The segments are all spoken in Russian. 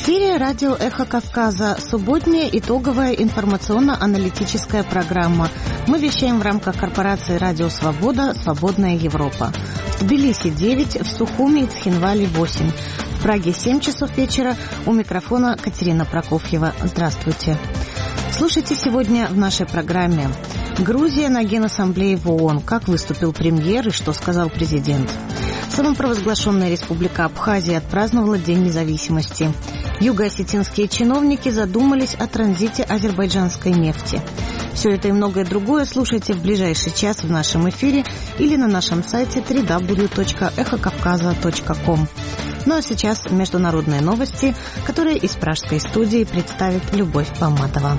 эфире радио «Эхо Кавказа», субботняя итоговая информационно-аналитическая программа. Мы вещаем в рамках корпорации «Радио Свобода. Свободная Европа». В Тбилиси 9, в Сухуми и Цхинвале 8. В Праге 7 часов вечера. У микрофона Катерина Прокофьева. Здравствуйте. Слушайте сегодня в нашей программе. Грузия на Генассамблее в ООН. Как выступил премьер и что сказал президент. Самопровозглашенная республика Абхазия отпраздновала День независимости. Юго-осетинские чиновники задумались о транзите азербайджанской нефти. Все это и многое другое слушайте в ближайший час в нашем эфире или на нашем сайте www.ekhokavkaza.com. Ну а сейчас международные новости, которые из пражской студии представит Любовь Поматова.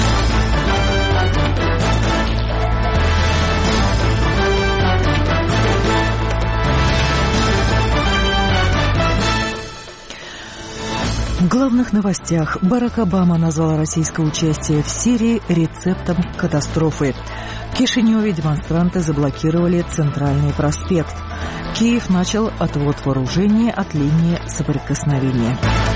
В главных новостях. Барак Обама назвал российское участие в Сирии рецептом катастрофы. В Кишиневе демонстранты заблокировали Центральный проспект. Киев начал отвод вооружения от линии соприкосновения.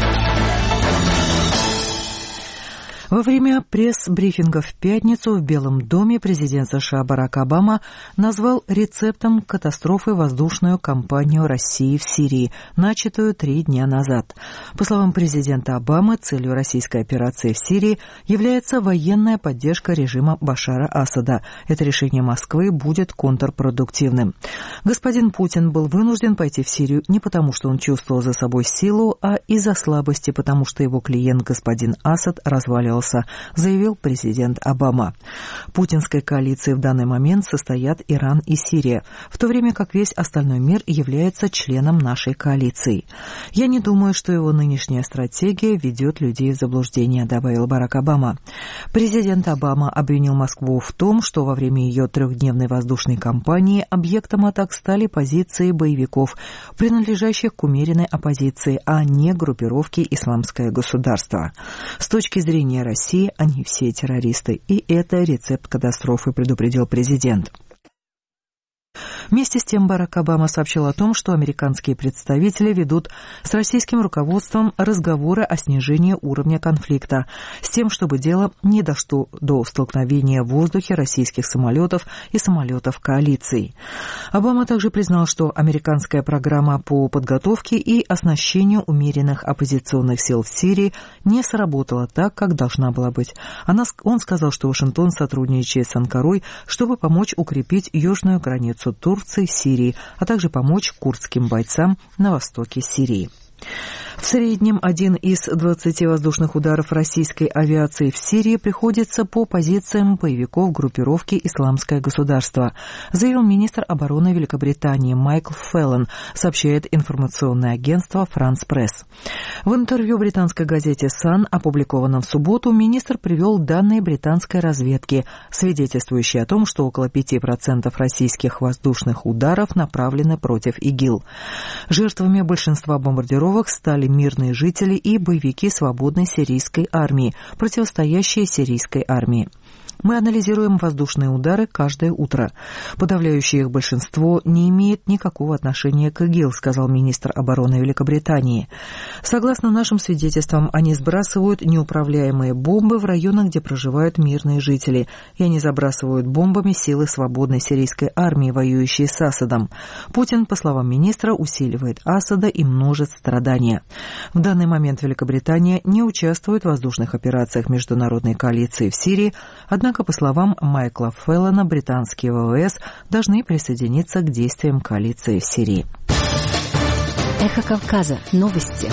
Во время пресс-брифинга в пятницу в Белом доме президент США Барак Обама назвал рецептом катастрофы воздушную кампанию России в Сирии, начатую 3 дня назад. По словам президента Обамы, целью российской операции в Сирии является военная поддержка режима Башара Асада. Это решение Москвы будет контрпродуктивным. Господин Путин был вынужден пойти в Сирию не потому, что он чувствовал за собой силу, а из-за слабости, потому что его клиент господин Асад разваливался, заявил президент Обама. В путинской коалиции в данный момент состоят Иран и Сирия, в то время как весь остальной мир является членом нашей коалиции. Я не думаю, что его нынешняя стратегия ведет людей в заблуждение, добавил Барак Обама. Президент Обама обвинил Москву в том, что во время ее 3-дневной воздушной кампании объектом атак стали позиции боевиков, принадлежащих к умеренной оппозиции, а не группировке «Исламское государство». С точки зрения России, они все террористы, и это рецепт катастрофы, предупредил президент. Вместе с тем Барак Обама сообщил о том, что американские представители ведут с российским руководством разговоры о снижении уровня конфликта, с тем, чтобы дело не дошло до столкновения в воздухе российских самолетов и самолетов коалиции. Обама также признал, что американская программа по подготовке и оснащению умеренных оппозиционных сил в Сирии не сработала так, как должна была быть. Он сказал, что Вашингтон сотрудничает с Анкарой, чтобы помочь укрепить южную границу Турции, Сирии, а также помочь курдским бойцам на востоке Сирии. В среднем один из 20 воздушных ударов российской авиации в Сирии приходится по позициям боевиков группировки «Исламское государство», заявил министр обороны Великобритании Майкл Феллон, сообщает информационное агентство «Франс Пресс». В интервью британской газете «Сан», опубликованном в субботу, министр привел данные британской разведки, свидетельствующие о том, что около 5% российских воздушных ударов направлены против ИГИЛ. Жертвами большинства бомбардировок стали мирные жители и боевики свободной сирийской армии, противостоящие сирийской армии. Мы анализируем воздушные удары каждое утро. Подавляющее их большинство не имеет никакого отношения к ИГИЛ, сказал министр обороны Великобритании. Согласно нашим свидетельствам, они сбрасывают неуправляемые бомбы в районах, где проживают мирные жители, и они забрасывают бомбами силы свободной сирийской армии, воюющие с Асадом. Путин, по словам министра, усиливает Асада и множит страдания. В данный момент Великобритания не участвует в воздушных операциях международной коалиции в Сирии, однако, по словам Майкла Феллона, британские ВВС должны присоединиться к действиям коалиции в Сирии. Эхо Кавказа. Новости.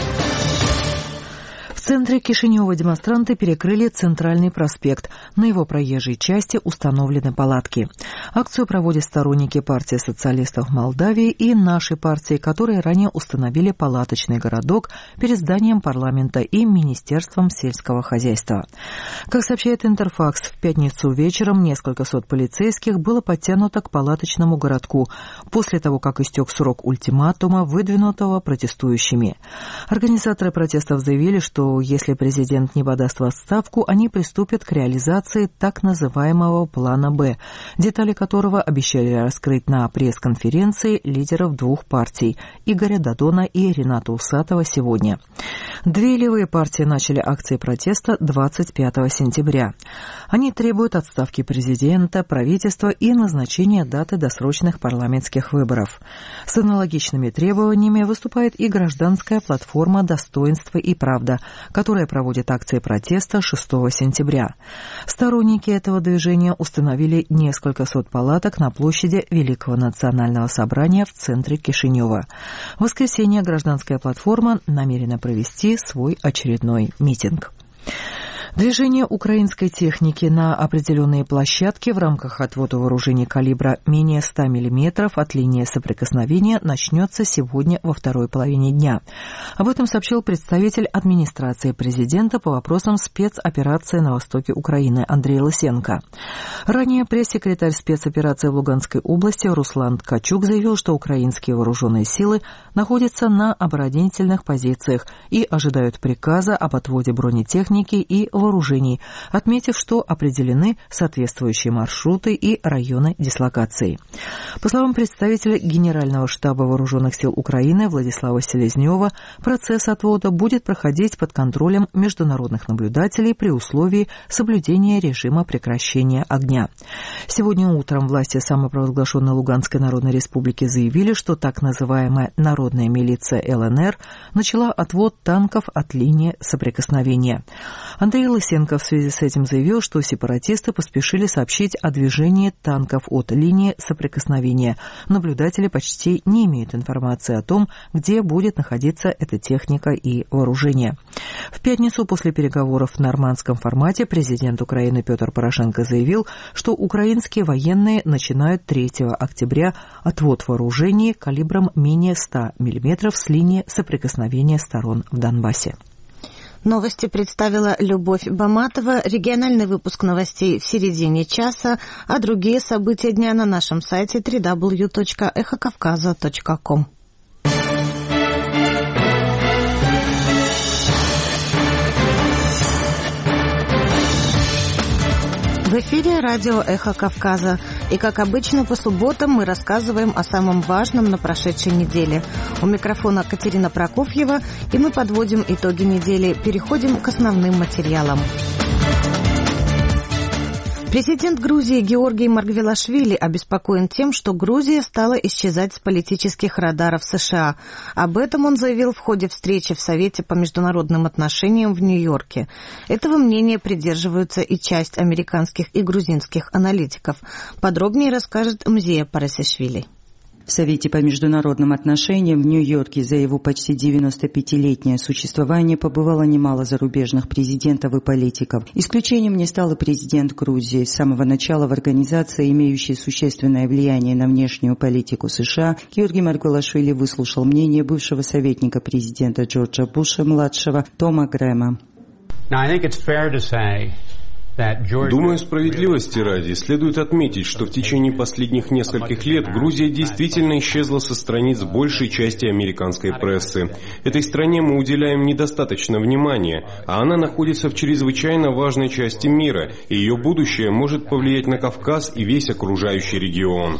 В центре Кишинева демонстранты перекрыли Центральный проспект. На его проезжей части установлены палатки. Акцию проводят сторонники партии социалистов Молдавии и нашей партии, которые ранее установили палаточный городок перед зданием парламента и Министерством сельского хозяйства. Как сообщает Интерфакс, в пятницу вечером несколько сот полицейских было подтянуто к палаточному городку после того, как истек срок ультиматума, выдвинутого протестующими. Организаторы протестов заявили, что если президент не подаст в отставку, они приступят к реализации так называемого плана «Б», детали которого обещали раскрыть на пресс-конференции лидеров двух партий – Игоря Додона и Рената Усатова сегодня. Две левые партии начали акции протеста 25 сентября. Они требуют отставки президента, правительства и назначения даты досрочных парламентских выборов. С аналогичными требованиями выступает и гражданская платформа «Достоинство и правда», которая проводит акции протеста 6 сентября. Сторонники этого движения установили несколько сот палаток на площади Великого национального собрания в центре Кишинева. В воскресенье гражданская платформа намерена провести свой очередной митинг. Движение украинской техники на определенные площадки в рамках отвода вооружений калибра менее 100 мм от линии соприкосновения начнется сегодня во второй половине дня. Об этом сообщил представитель администрации президента по вопросам спецоперации на востоке Украины Андрей Лысенко. Ранее пресс-секретарь спецоперации в Луганской области Руслан Ткачук заявил, что украинские вооруженные силы находятся на оборонительных позициях и ожидают приказа об отводе бронетехники и вооружений, отметив, что определены соответствующие маршруты и районы дислокации. По словам представителя Генерального штаба Вооруженных сил Украины Владислава Селезнева, процесс отвода будет проходить под контролем международных наблюдателей при условии соблюдения режима прекращения огня. Сегодня утром власти самопровозглашенной Луганской Народной Республики заявили, что так называемая народная милиция ЛНР начала отвод танков от линии соприкосновения. Андрей Лысенко в связи с этим заявил, что сепаратисты поспешили сообщить о движении танков от линии соприкосновения. Наблюдатели почти не имеют информации о том, где будет находиться эта техника и вооружение. В пятницу после переговоров в нормандском формате президент Украины Петр Порошенко заявил, что украинские военные начинают 3 октября отвод вооружений калибром менее 100 мм с линии соприкосновения сторон в Донбассе. Новости представила Любовь Баматова. Региональный выпуск новостей в середине часа, а другие события дня на нашем сайте www.эхокавказа.ком. В эфире радио «Эхо Кавказа». И, как обычно, по субботам мы рассказываем о самом важном на прошедшей неделе. У микрофона Катерина Прокофьева, и мы подводим итоги недели. Переходим к основным материалам. Президент Грузии Георгий Маргвелашвили обеспокоен тем, что Грузия стала исчезать с политических радаров США. Об этом он заявил в ходе встречи в Совете по международным отношениям в Нью-Йорке. Этого мнения придерживаются и часть американских и грузинских аналитиков. Подробнее расскажет Мзия Парасишвили. В Совете по международным отношениям в Нью-Йорке за его почти 95-летнее существование побывало немало зарубежных президентов и политиков. Исключением не стал и президент Грузии. С самого начала в организации, имеющей существенное влияние на внешнюю политику США, Георгий Маргвелашвили выслушал мнение бывшего советника президента Джорджа Буша-младшего Тома Грэма. Думаю, справедливости ради следует отметить, что в течение последних нескольких лет Грузия действительно исчезла со страниц большей части американской прессы. Этой стране мы уделяем недостаточно внимания, а она находится в чрезвычайно важной части мира, и ее будущее может повлиять на Кавказ и весь окружающий регион.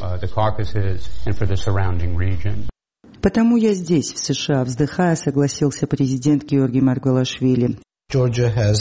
«Потому я здесь, в США», вздыхая, согласился президент Георгий Маргвелашвили. Грузия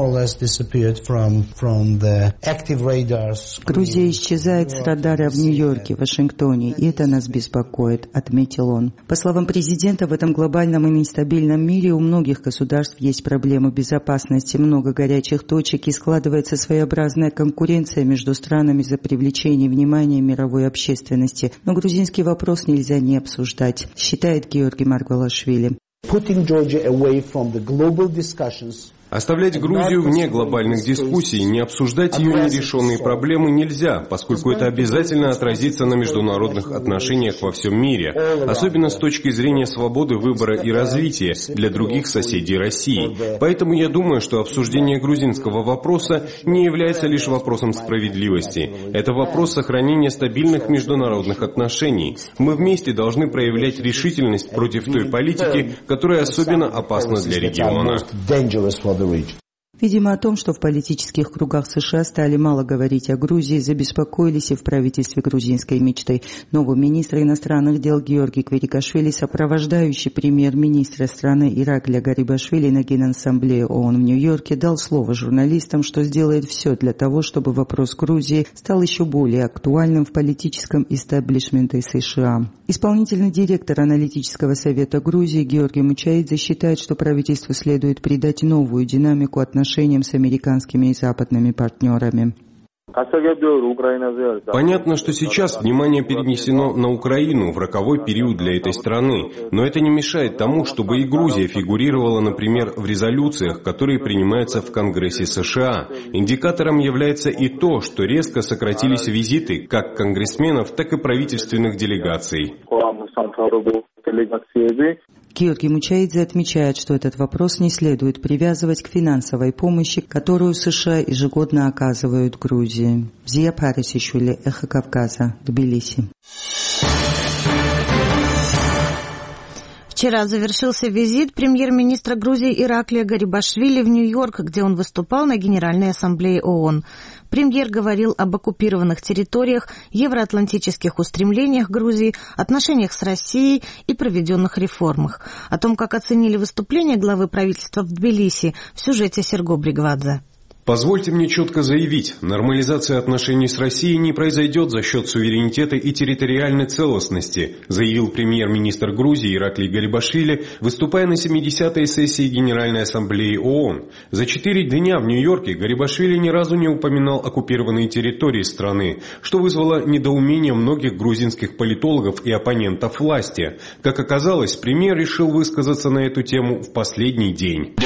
исчезает с радара в Нью-Йорке, Вашингтоне, и это нас беспокоит, отметил он. По словам президента, в этом глобальном и нестабильном мире у многих государств есть проблемы безопасности, много горячих точек и складывается своеобразная конкуренция между странами за привлечение внимания мировой общественности. Но грузинский вопрос нельзя не обсуждать, считает Георгий Маргвелашвили. Оставлять Грузию вне глобальных дискуссий, не обсуждать ее нерешенные проблемы нельзя, поскольку это обязательно отразится на международных отношениях во всем мире, особенно с точки зрения свободы выбора и развития для других соседей России. Поэтому я думаю, что обсуждение грузинского вопроса не является лишь вопросом справедливости. Это вопрос сохранения стабильных международных отношений. Мы вместе должны проявлять решительность против той политики, которая особенно опасна для региона. Видимо, о том, что в политических кругах США стали мало говорить о Грузии, забеспокоились и в правительстве грузинской мечты. Новый министр иностранных дел Георгий Квирикашвили, сопровождающий премьер-министра страны Ираклия Гарибашвили на Генассамблее ООН в Нью-Йорке, дал слово журналистам, что сделает все для того, чтобы вопрос Грузии стал еще более актуальным в политическом истеблишменте США. Исполнительный директор аналитического совета Грузии Георгий Мучаидзе считает, что правительству следует придать новую динамику отношениям с американскими и западными партнерами. Понятно, что сейчас внимание перенесено на Украину в роковой период для этой страны, но это не мешает тому, чтобы и Грузия фигурировала, например, в резолюциях, которые принимаются в Конгрессе США. Индикатором является и то, что резко сократились визиты как конгрессменов, так и правительственных делегаций. Георгий Мучаидзе отмечает, что этот вопрос не следует привязывать к финансовой помощи, которую США ежегодно оказывают Грузии. Зия Парисишвили, Эхо Кавказа, Тбилиси. Вчера завершился визит премьер-министра Грузии Ираклия Гарибашвили в Нью-Йорк, где он выступал на Генеральной ассамблее ООН. Премьер говорил об оккупированных территориях, евроатлантических устремлениях Грузии, отношениях с Россией и проведенных реформах. О том, как оценили выступление главы правительства в Тбилиси, в сюжете Серго Бригвадзе. Позвольте мне четко заявить, нормализация отношений с Россией не произойдет за счет суверенитета и территориальной целостности, заявил премьер-министр Грузии Ираклий Гарибашвили, выступая на 70-й сессии Генеральной ассамблеи ООН. За 4 дня в Нью-Йорке Гарибашвили ни разу не упоминал оккупированные территории страны, что вызвало недоумение многих грузинских политологов и оппонентов власти. Как оказалось, премьер решил высказаться на эту тему в последний день.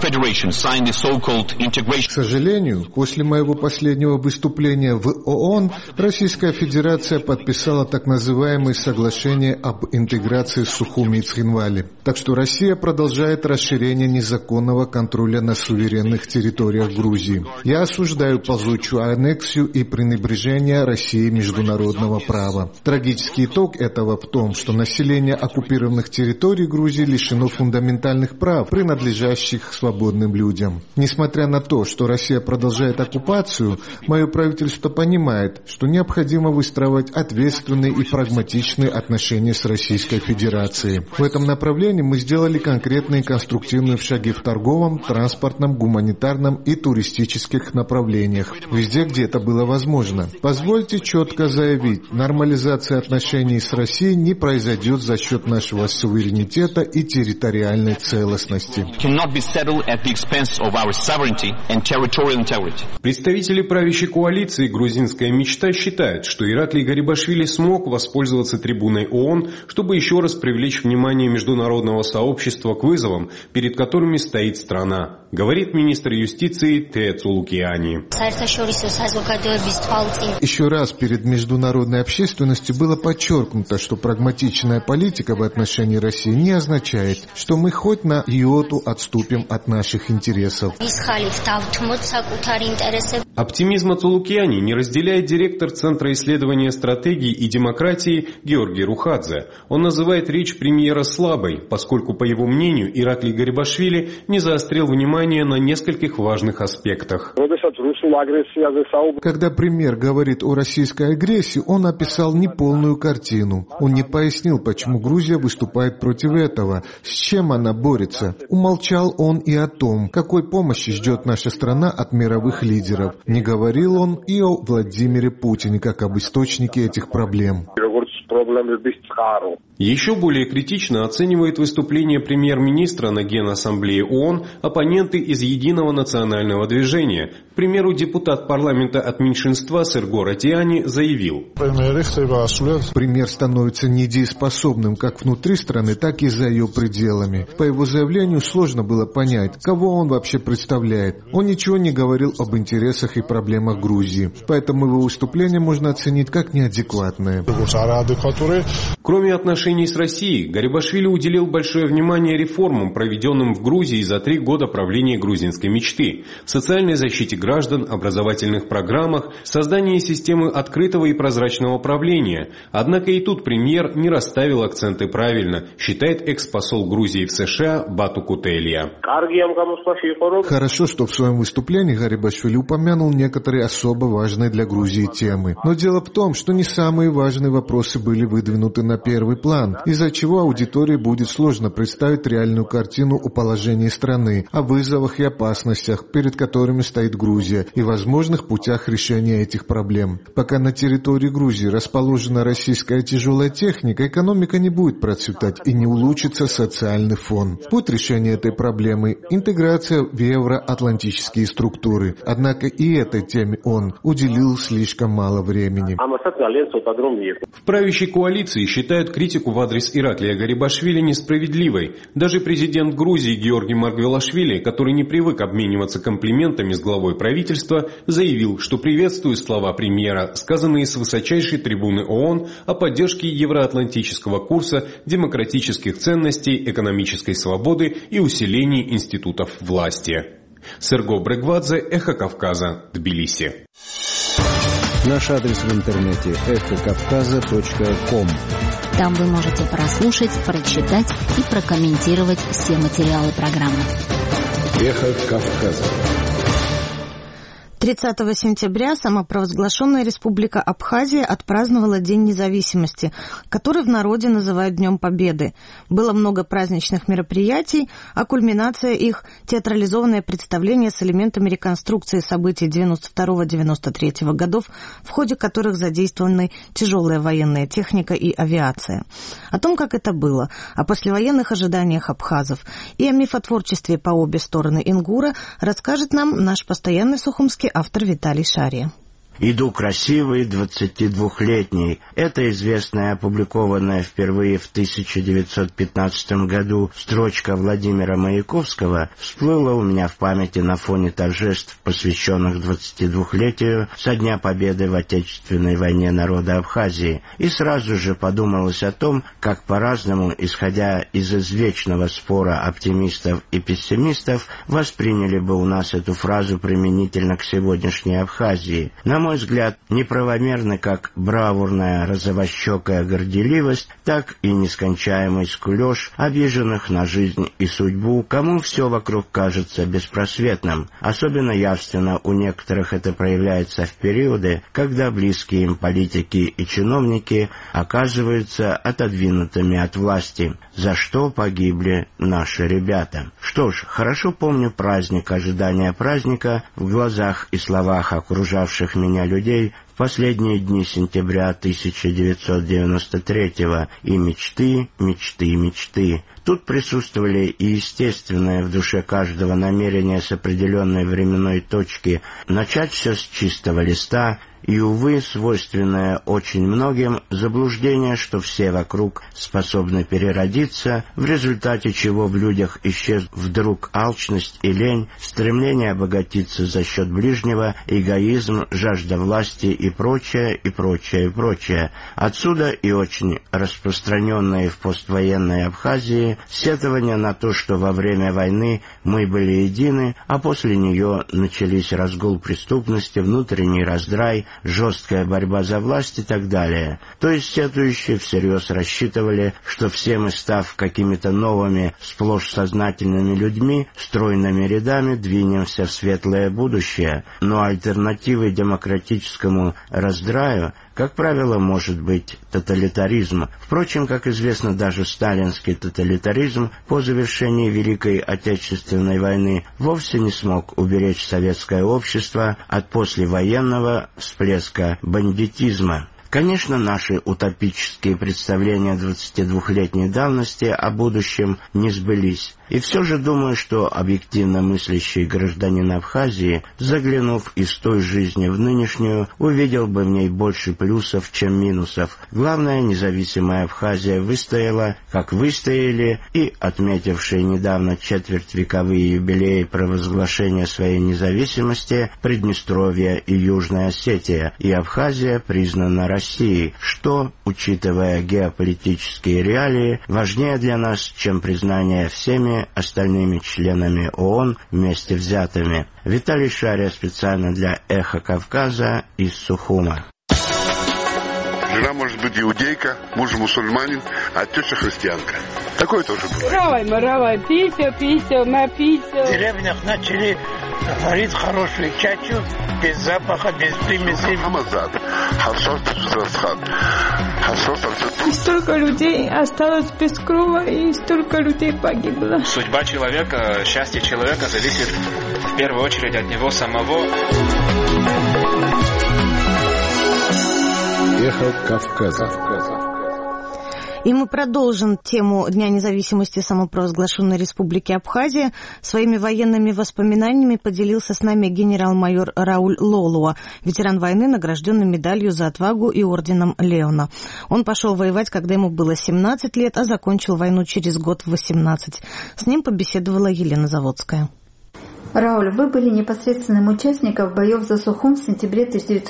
К сожалению, после моего последнего выступления в ООН Российская Федерация подписала так называемое соглашение об интеграции с Сухуми и Цхинвали. Так что Россия продолжает расширение незаконного контроля на суверенных территориях Грузии. Я осуждаю ползучую аннексию и пренебрежение России международного права. Трагический итог этого в том, что население оккупированных территорий Грузии лишено фундаментальных прав, принадлежащих свободным людям. Несмотря на то, что Россия продолжает оккупацию, мое правительство понимает, что необходимо выстраивать ответственные и прагматичные отношения с Российской Федерацией. В этом направлении мы сделали конкретные конструктивные шаги в торговом, транспортном, гуманитарном и туристических направлениях, везде, где это было возможно. Позвольте четко заявить, нормализация отношений с Россией не произойдет за счет нашего суверенитета и территориальной целостности. Представители правящей коалиции «Грузинская мечта» считают, что Ираклий Гарибашвили смог воспользоваться трибуной ООН, чтобы еще раз привлечь внимание международного сообщества к вызовам, перед которыми стоит страна, говорит министр юстиции Тея Цулукиани. Еще раз перед международной общественностью было подчеркнуто, что прагматичная политика в отношении России не означает, что мы хоть на йоту отступим от наших интересов. Оптимизма Цулукиани не разделяет директор Центра исследования стратегии и демократии Георгий Рухадзе. Он называет речь премьера слабой, поскольку, по его мнению, Ираклий Гарибашвили не заострил внимание на нескольких важных аспектах. Когда премьер говорит о российской агрессии, он описал неполную картину. Он не пояснил, почему Грузия выступает против этого, с чем она борется. Умолчал он и о том, какой помощи ждет наша страна от мировых лидеров. Не говорил он и о Владимире Путине, как об источнике этих проблем. Еще более критично оценивает выступление премьер-министра на Генассамблее ООН оппоненты из Единого национального движения. К примеру, депутат парламента от меньшинства Серго Ратиани заявил: «Премьер становится недееспособным как внутри страны, так и за ее пределами. По его заявлению сложно было понять, кого он вообще представляет. Он ничего не говорил об интересах и проблемах Грузии, поэтому его выступление можно оценить как неадекватное». Кроме отношений с Россией, Гарибашвили уделил большое внимание реформам, проведенным в Грузии за 3 года правления грузинской мечты, социальной защите граждан, образовательных программах, создании системы открытого и прозрачного правления. Однако и тут премьер не расставил акценты правильно, считает экс-посол Грузии в США Бату Кутелья. Хорошо, что в своем выступлении Гарибашвили упомянул некоторые особо важные для Грузии темы. Но дело в том, что не самые важные вопросы были выдвинуты на первый план, из-за чего аудитории будет сложно представить реальную картину о положении страны, о вызовах и опасностях, перед которыми стоит Грузия, и возможных путях решения этих проблем. Пока на территории Грузии расположена российская тяжелая техника, экономика не будет процветать и не улучшится социальный фон. Путь решения этой проблемы – интеграция в евроатлантические структуры. Однако и этой теме он уделил слишком мало времени. В правящей коалиции считают критику в адрес Ираклия Гарибашвили несправедливой. Даже президент Грузии Георгий Маргвелашвили, который не привык обмениваться комплиментами с главой правительства, заявил, что приветствует слова премьера, сказанные с высочайшей трибуны ООН о поддержке евроатлантического курса, демократических ценностей, экономической свободы и усилении институтов власти. Серго Брегвадзе, Эхо Кавказа, Тбилиси. Наш адрес в интернете эхокавказа.ком. Там вы можете прослушать, прочитать и прокомментировать все материалы программы. Эхо Кавказа. 30 сентября самопровозглашенная Республика Абхазия отпраздновала День независимости, который в народе называют Днем Победы. Было много праздничных мероприятий, а кульминация их – театрализованное представление с элементами реконструкции событий 92-93 годов, в ходе которых задействованы тяжелая военная техника и авиация. О том, как это было, о послевоенных ожиданиях абхазов и о мифотворчестве по обе стороны Ингура расскажет нам наш постоянный сухумский автор Виталий Шария. «Иду красивый, 22-летний». Это известная, опубликованная впервые в 1915 году строчка Владимира Маяковского всплыла у меня в памяти на фоне торжеств, посвященных 22-летию со Дня Победы в Отечественной войне народа Абхазии. И сразу же подумалось о том, как по-разному, исходя из извечного спора оптимистов и пессимистов, восприняли бы у нас эту фразу применительно к сегодняшней Абхазии. На мой взгляд, неправомерны как бравурная розовощекая горделивость, так и нескончаемый скулёж обиженных на жизнь и судьбу, кому все вокруг кажется беспросветным. Особенно явственно у некоторых это проявляется в периоды, когда близкие им политики и чиновники оказываются отодвинутыми от власти, за что погибли наши ребята. Что ж, хорошо помню праздник, ожидания праздника в глазах и словах окружавших меня людей в последние дни сентября 1993-го, и мечты, мечты, мечты. Тут присутствовали и естественное в душе каждого намерение с определенной временной точки начать все с чистого листа, и, увы, свойственное очень многим заблуждение, что все вокруг способны переродиться, в результате чего в людях исчез вдруг алчность и лень, стремление обогатиться за счет ближнего, эгоизм, жажда власти и прочее, и прочее, и прочее. Отсюда и очень распространенные в поствоенной Абхазии сетования на то, что во время войны мы были едины, а после нее начались разгул преступности, внутренний раздрай, жесткая борьба за власть и так далее. То есть сетующие всерьез рассчитывали, что все мы, став какими-то новыми, сплошь сознательными людьми, стройными рядами двинемся в светлое будущее. Но альтернативой демократическому раздраю, как правило, может быть тоталитаризм. Впрочем, как известно, даже сталинский тоталитаризм по завершении Великой Отечественной войны вовсе не смог уберечь советское общество от послевоенного всплеска бандитизма. Конечно, наши утопические представления 22-летней давности о будущем не сбылись. И все же думаю, что объективно мыслящий гражданин Абхазии, заглянув из той жизни в нынешнюю, увидел бы в ней больше плюсов, чем минусов. Главное, независимая Абхазия выстояла, как выстояли и отметившие недавно четвертьвековые юбилеи провозглашения своей независимости Приднестровье и Южная Осетия, и Абхазия признана Россией, что, учитывая геополитические реалии, важнее для нас, чем признание всеми остальными членами ООН вместе взятыми. Виталий Шария специально для «Эхо Кавказа» из Сухума. Жена может быть иудейка, муж мусульманин, а теща христианка. Такое тоже бывает. Равай, пися, напися. В деревнях начали варить хорошую чачу, без запаха, без примесей. И столько людей осталось без крова, и столько людей погибло. Судьба человека, счастье человека зависит в первую очередь от него самого. Эхо Кавказа. И мы продолжим тему Дня независимости самопровозглашенной Республики Абхазия. Своими военными воспоминаниями поделился с нами генерал-майор Рауль Лолуа, ветеран войны, награжденный медалью за отвагу и орденом Леона. Он пошел воевать, когда ему было 17 лет, а закончил войну через год в 18. С ним побеседовала Елена Заводская. Рауль, вы были непосредственным участником боев за Сухум в сентябре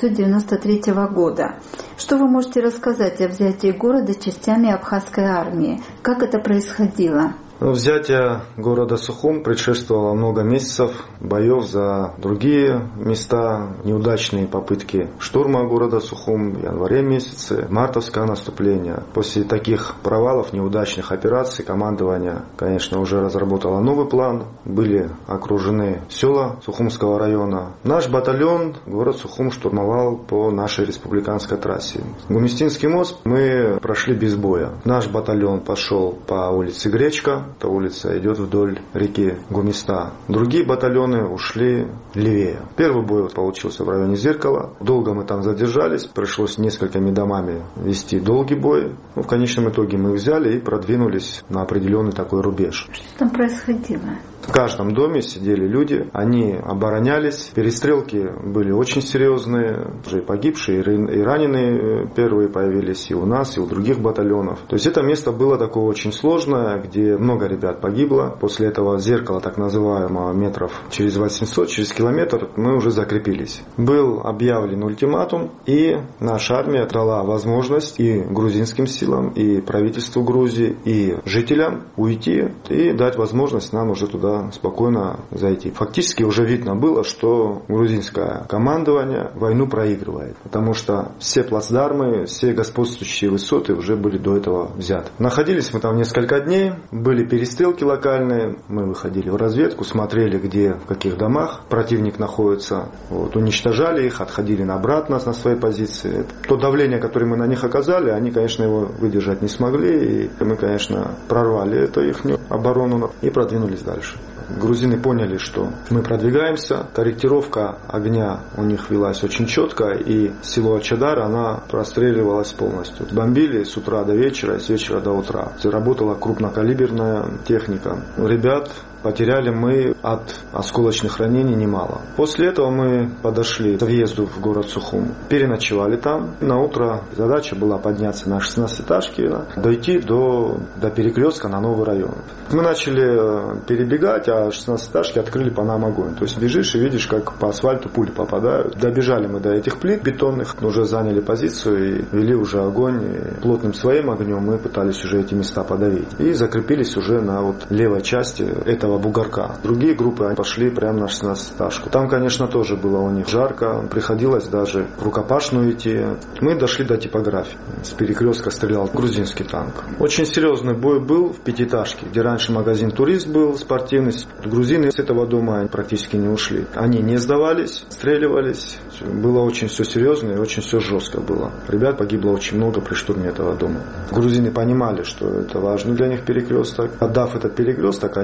1993 года. Что вы можете рассказать о взятии города частями абхазской армии? Как это происходило? Взятие города Сухум предшествовало много месяцев боев за другие места, неудачные попытки штурма города Сухум в январе месяце, мартовское наступление. После таких провалов, неудачных операций, командование, конечно, уже разработало новый план. Были окружены села Сухумского района. Наш батальон город Сухум штурмовал по нашей республиканской трассе. Гумистинский мост мы прошли без боя. Наш батальон пошел по улице Гречка. Эта улица идет вдоль реки Гумиста. Другие батальоны ушли левее. Первый бой получился в районе Зеркала. Долго мы там задержались. Пришлось несколькими домами вести долгий бой. Но в конечном итоге мы взяли и продвинулись на определенный такой рубеж. Что там происходило? В каждом доме сидели люди, они оборонялись. Перестрелки были очень серьезные. Уже и погибшие, и раненые первые появились и у нас, и у других батальонов. То есть это место было такое очень сложное, где много ребят погибло. После этого Зеркала, так называемого, метров через 800, через километр, мы уже закрепились. Был объявлен ультиматум, и наша армия дала возможность и грузинским силам, и правительству Грузии, и жителям уйти и дать возможность нам уже туда спокойно зайти. Фактически уже видно было, что грузинское командование войну проигрывает, потому что все плацдармы, все господствующие высоты уже были до этого взяты. Находились мы там несколько дней, были перестрелки локальные, мы выходили в разведку, смотрели, где, в каких домах противник находится, уничтожали их, отходили обратно на свои позиции. То давление, которое мы на них оказали, они, конечно, его выдержать не смогли, и мы, конечно, прорвали эту их оборону и продвинулись дальше. Грузины поняли, что мы продвигаемся. Корректировка огня у них велась очень четко, и село Ачадар, она простреливалась полностью. Бомбили с утра до вечера, с вечера до утра. Работала крупнокалиберная техника. Ребят потеряли мы от осколочных ранений немало. После этого мы подошли к въезду в город Сухум, переночевали там. На утро задача была подняться на 16-этажке, дойти до перекрестка на новый район. Мы начали перебегать, а 16-этажки открыли по нам огонь. То есть бежишь и видишь, как по асфальту пули попадают. Добежали мы до этих плит бетонных, уже заняли позицию и вели уже огонь. И плотным своим огнем мы пытались уже эти места подавить. И закрепились уже на левой части этого бугорка. Другие группы пошли прямо на 16-этажку. Там, конечно, тоже было у них жарко. Приходилось даже в рукопашную идти. Мы дошли до типографии. С перекрестка стрелял грузинский танк. Очень серьезный бой был в пятиэтажке, где раньше магазин «Турист» был спортивный. Грузины с этого дома практически не ушли. Они не сдавались, стреливались. Было очень все серьезно и очень все жестко было. Ребят погибло очень много при штурме этого дома. Грузины понимали, что это важный для них перекресток. Отдав этот перекресток, они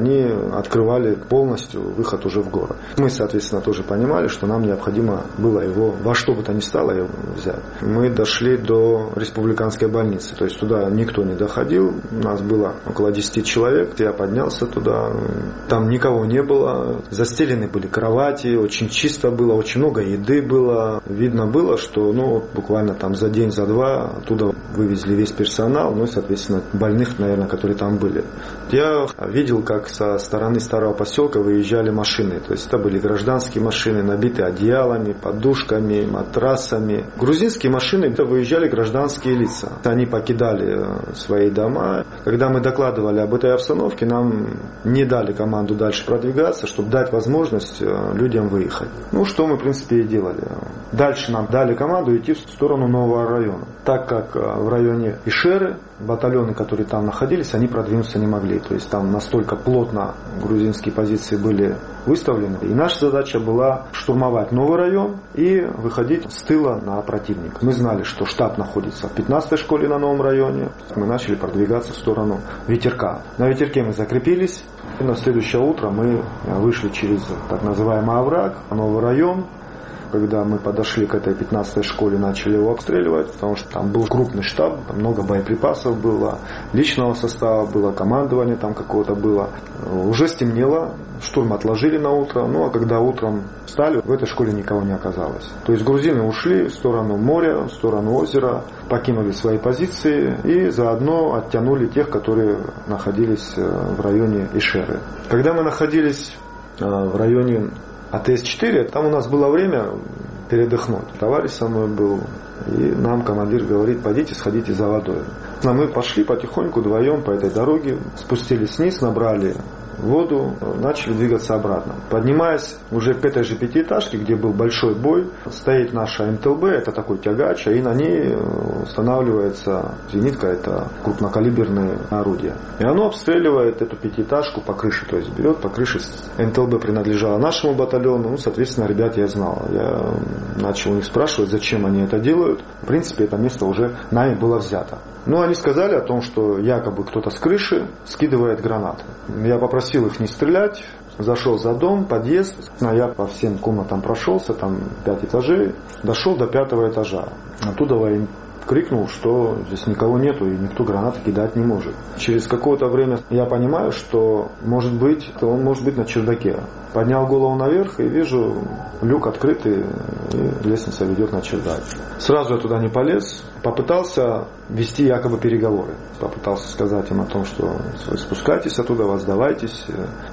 открывали полностью выход уже в город. Мы, соответственно, тоже понимали, что нам необходимо было его во что бы то ни стало его взять. Мы дошли до республиканской больницы, то есть туда никто не доходил, у нас было около 10 человек, я поднялся туда, там никого не было, застелены были кровати, очень чисто было, очень много еды было, видно было, что буквально там за день, за два оттуда вывезли весь персонал, и, соответственно, больных, наверное, которые там были. Я видел, как со стороны старого поселка выезжали машины, то есть это были гражданские машины, набитые одеялами, подушками, матрасами. Грузинские машины, это выезжали гражданские лица. Они покидали свои дома. Когда мы докладывали об этой обстановке, нам не дали команду дальше продвигаться, чтобы дать возможность людям выехать. Что мы, в принципе, и делали. Дальше нам дали команду идти в сторону нового района. Так как в районе Ишеры батальоны, которые там находились, они продвинуться не могли. То есть там настолько плотно грузинские позиции были выставлены. И наша задача была штурмовать новый район и выходить с тыла на противника. Мы знали, что штаб находится в 15-й школе на новом районе. Мы начали продвигаться в сторону Ветерка. На Ветерке мы закрепились. И на следующее утро мы вышли через так называемый овраг, новый район. Когда мы подошли к этой 15-й школе, начали его обстреливать, потому что там был крупный штаб, там много боеприпасов было, личного состава было, командование там какого-то было. Уже стемнело, штурм отложили на утро, а когда утром встали, в этой школе никого не оказалось. То есть грузины ушли в сторону моря, в сторону озера, покинули свои позиции и заодно оттянули тех, которые находились в районе Ишеры. Когда мы находились в районе АТС-4, там у нас было время передохнуть. Товарищ со мной был, и нам командир говорит: пойдите, сходите за водой. А мы пошли потихоньку вдвоем по этой дороге, спустились вниз, набрали воду, начали двигаться обратно. Поднимаясь уже к этой же пятиэтажке, где был большой бой, стоит наша МТЛБ, это такой тягач, и на ней устанавливается зенитка, это крупнокалиберные орудия. И оно обстреливает эту пятиэтажку по крыше, то есть берет по крыше. МТЛБ принадлежала нашему батальону, соответственно, ребят я знал. Я начал у них спрашивать, зачем они это делают. В принципе, это место уже нами было взято. Они сказали о том, что якобы кто-то с крыши скидывает гранаты. Я попросил их не стрелять, зашел за дом, подъезд. Я по всем комнатам прошелся, там 5 этажей, дошел до 5-го этажа. Оттуда я им крикнул, что здесь никого нету и никто гранаты кидать не может. Через какое-то время я понимаю, что он может быть на чердаке. Поднял голову наверх и вижу люк открытый, и лестница ведет на чердак. Сразу я туда не полез, попытался вести якобы переговоры. Попытался сказать им о том, что вы спускайтесь оттуда, вас сдавайтесь,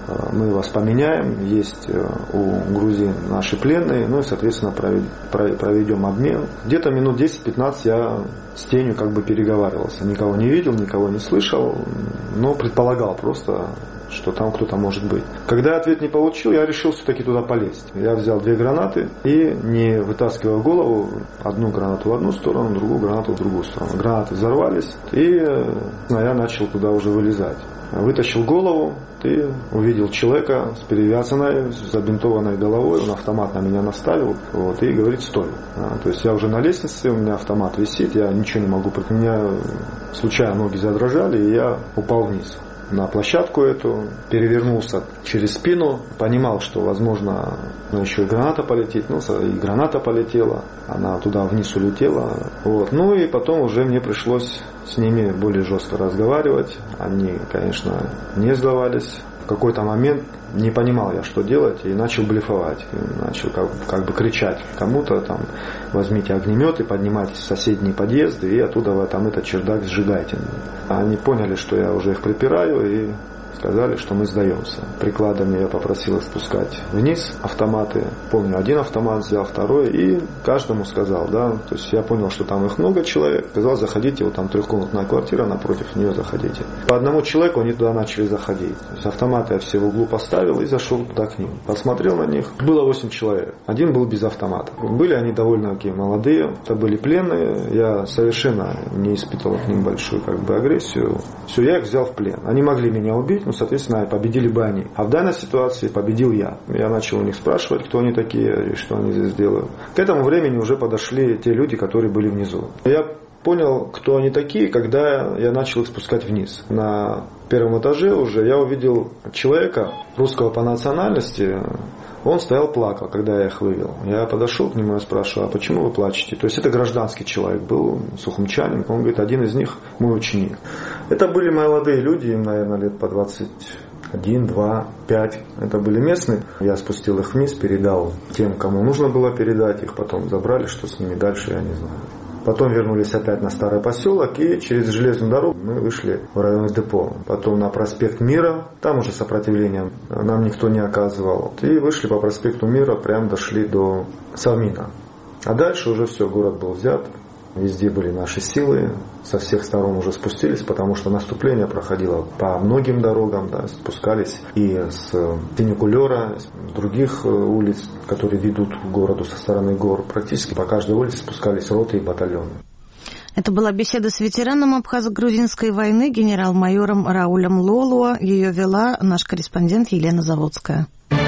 мы вас поменяем, есть у грузин наши пленные, и, соответственно, проведем обмен. Где-то минут 10-15 я с тенью переговаривался. Никого не видел, никого не слышал, но предполагал просто, что там кто-то может быть. Когда я ответ не получил, я решил все-таки туда полезть. Я взял 2 гранаты и, не вытаскивая голову, одну гранату в одну сторону, другую гранату в другую сторону. Гранаты взорвались, и я начал туда уже вылезать. Вытащил голову и увидел человека с перевязанной, с забинтованной головой. Он автомат на меня наставил и говорит: стой. То есть я уже на лестнице, у меня автомат висит, я ничего не могу. У меня случайно ноги задрожали, и я упал вниз на площадку эту, перевернулся через спину, понимал, что, возможно, еще и граната полетит, и граната полетела, она туда вниз улетела. И потом уже мне пришлось с ними более жестко разговаривать. Они, конечно, не сдавались. В какой-то момент не понимал я, что делать, и начал блефовать. Начал кричать кому-то, возьмите огнеметы, поднимайтесь в соседние подъезды и оттуда этот чердак сжигайте. Они поняли, что я уже их припираю, и сказали, что мы сдаемся. Прикладами я попросил их спускать вниз автоматы. Помню, один автомат взял, второй, и каждому сказал, то есть я понял, что там их много человек. Сказал: заходите, там 3-комнатная квартира, напротив нее заходите. По одному человеку они туда начали заходить. То есть автоматы я все в углу поставил и зашел туда к ним. Посмотрел на них. Было 8 человек. Один был без автомата. Были они довольно такие молодые. Это были пленные. Я совершенно не испытывал к ним большую агрессию. Все, я их взял в плен. Они могли меня убить, соответственно, победили бы они. А в данной ситуации победил я. Я начал у них спрашивать, кто они такие и что они здесь делают. К этому времени уже подошли те люди, которые были внизу. Я понял, кто они такие, когда я начал их спускать вниз. На первом этаже уже я увидел человека русского по национальности. Он стоял, плакал, когда я их вывел. Я подошел к нему и спрашивал: а почему вы плачете? То есть это гражданский человек был, сухумчанин. Он говорит: один из них мой ученик. Это были молодые люди, им, наверное, лет по 21, 2, 5. Это были местные. Я спустил их вниз, передал тем, кому нужно было передать. Их потом забрали, что с ними дальше, я не знаю. Потом вернулись опять на старый поселок, и через железную дорогу мы вышли в районное депо. Потом на проспект Мира, там уже сопротивления нам никто не оказывал. И вышли по проспекту Мира, прям дошли до Совмина. А дальше уже все, город был взят. Везде были наши силы, со всех сторон уже спустились, потому что наступление проходило по многим дорогам, да, спускались и с фуникулера, с других улиц, которые ведут к городу со стороны гор. Практически по каждой улице спускались роты и батальоны. Это была беседа с ветераном абхазо-грузинской войны генерал-майором Раулем Лолуа. Ее вела наш корреспондент Елена Заводская.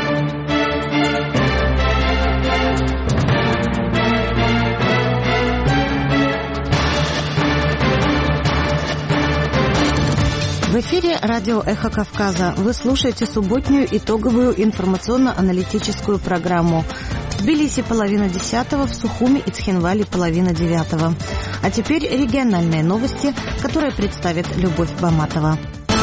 В эфире радио «Эхо Кавказа». Вы слушаете субботнюю итоговую информационно-аналитическую программу. В Тбилиси 9:30, в Сухуми и Цхинвали 8:30. А теперь региональные новости, которые представит Любовь Баматова.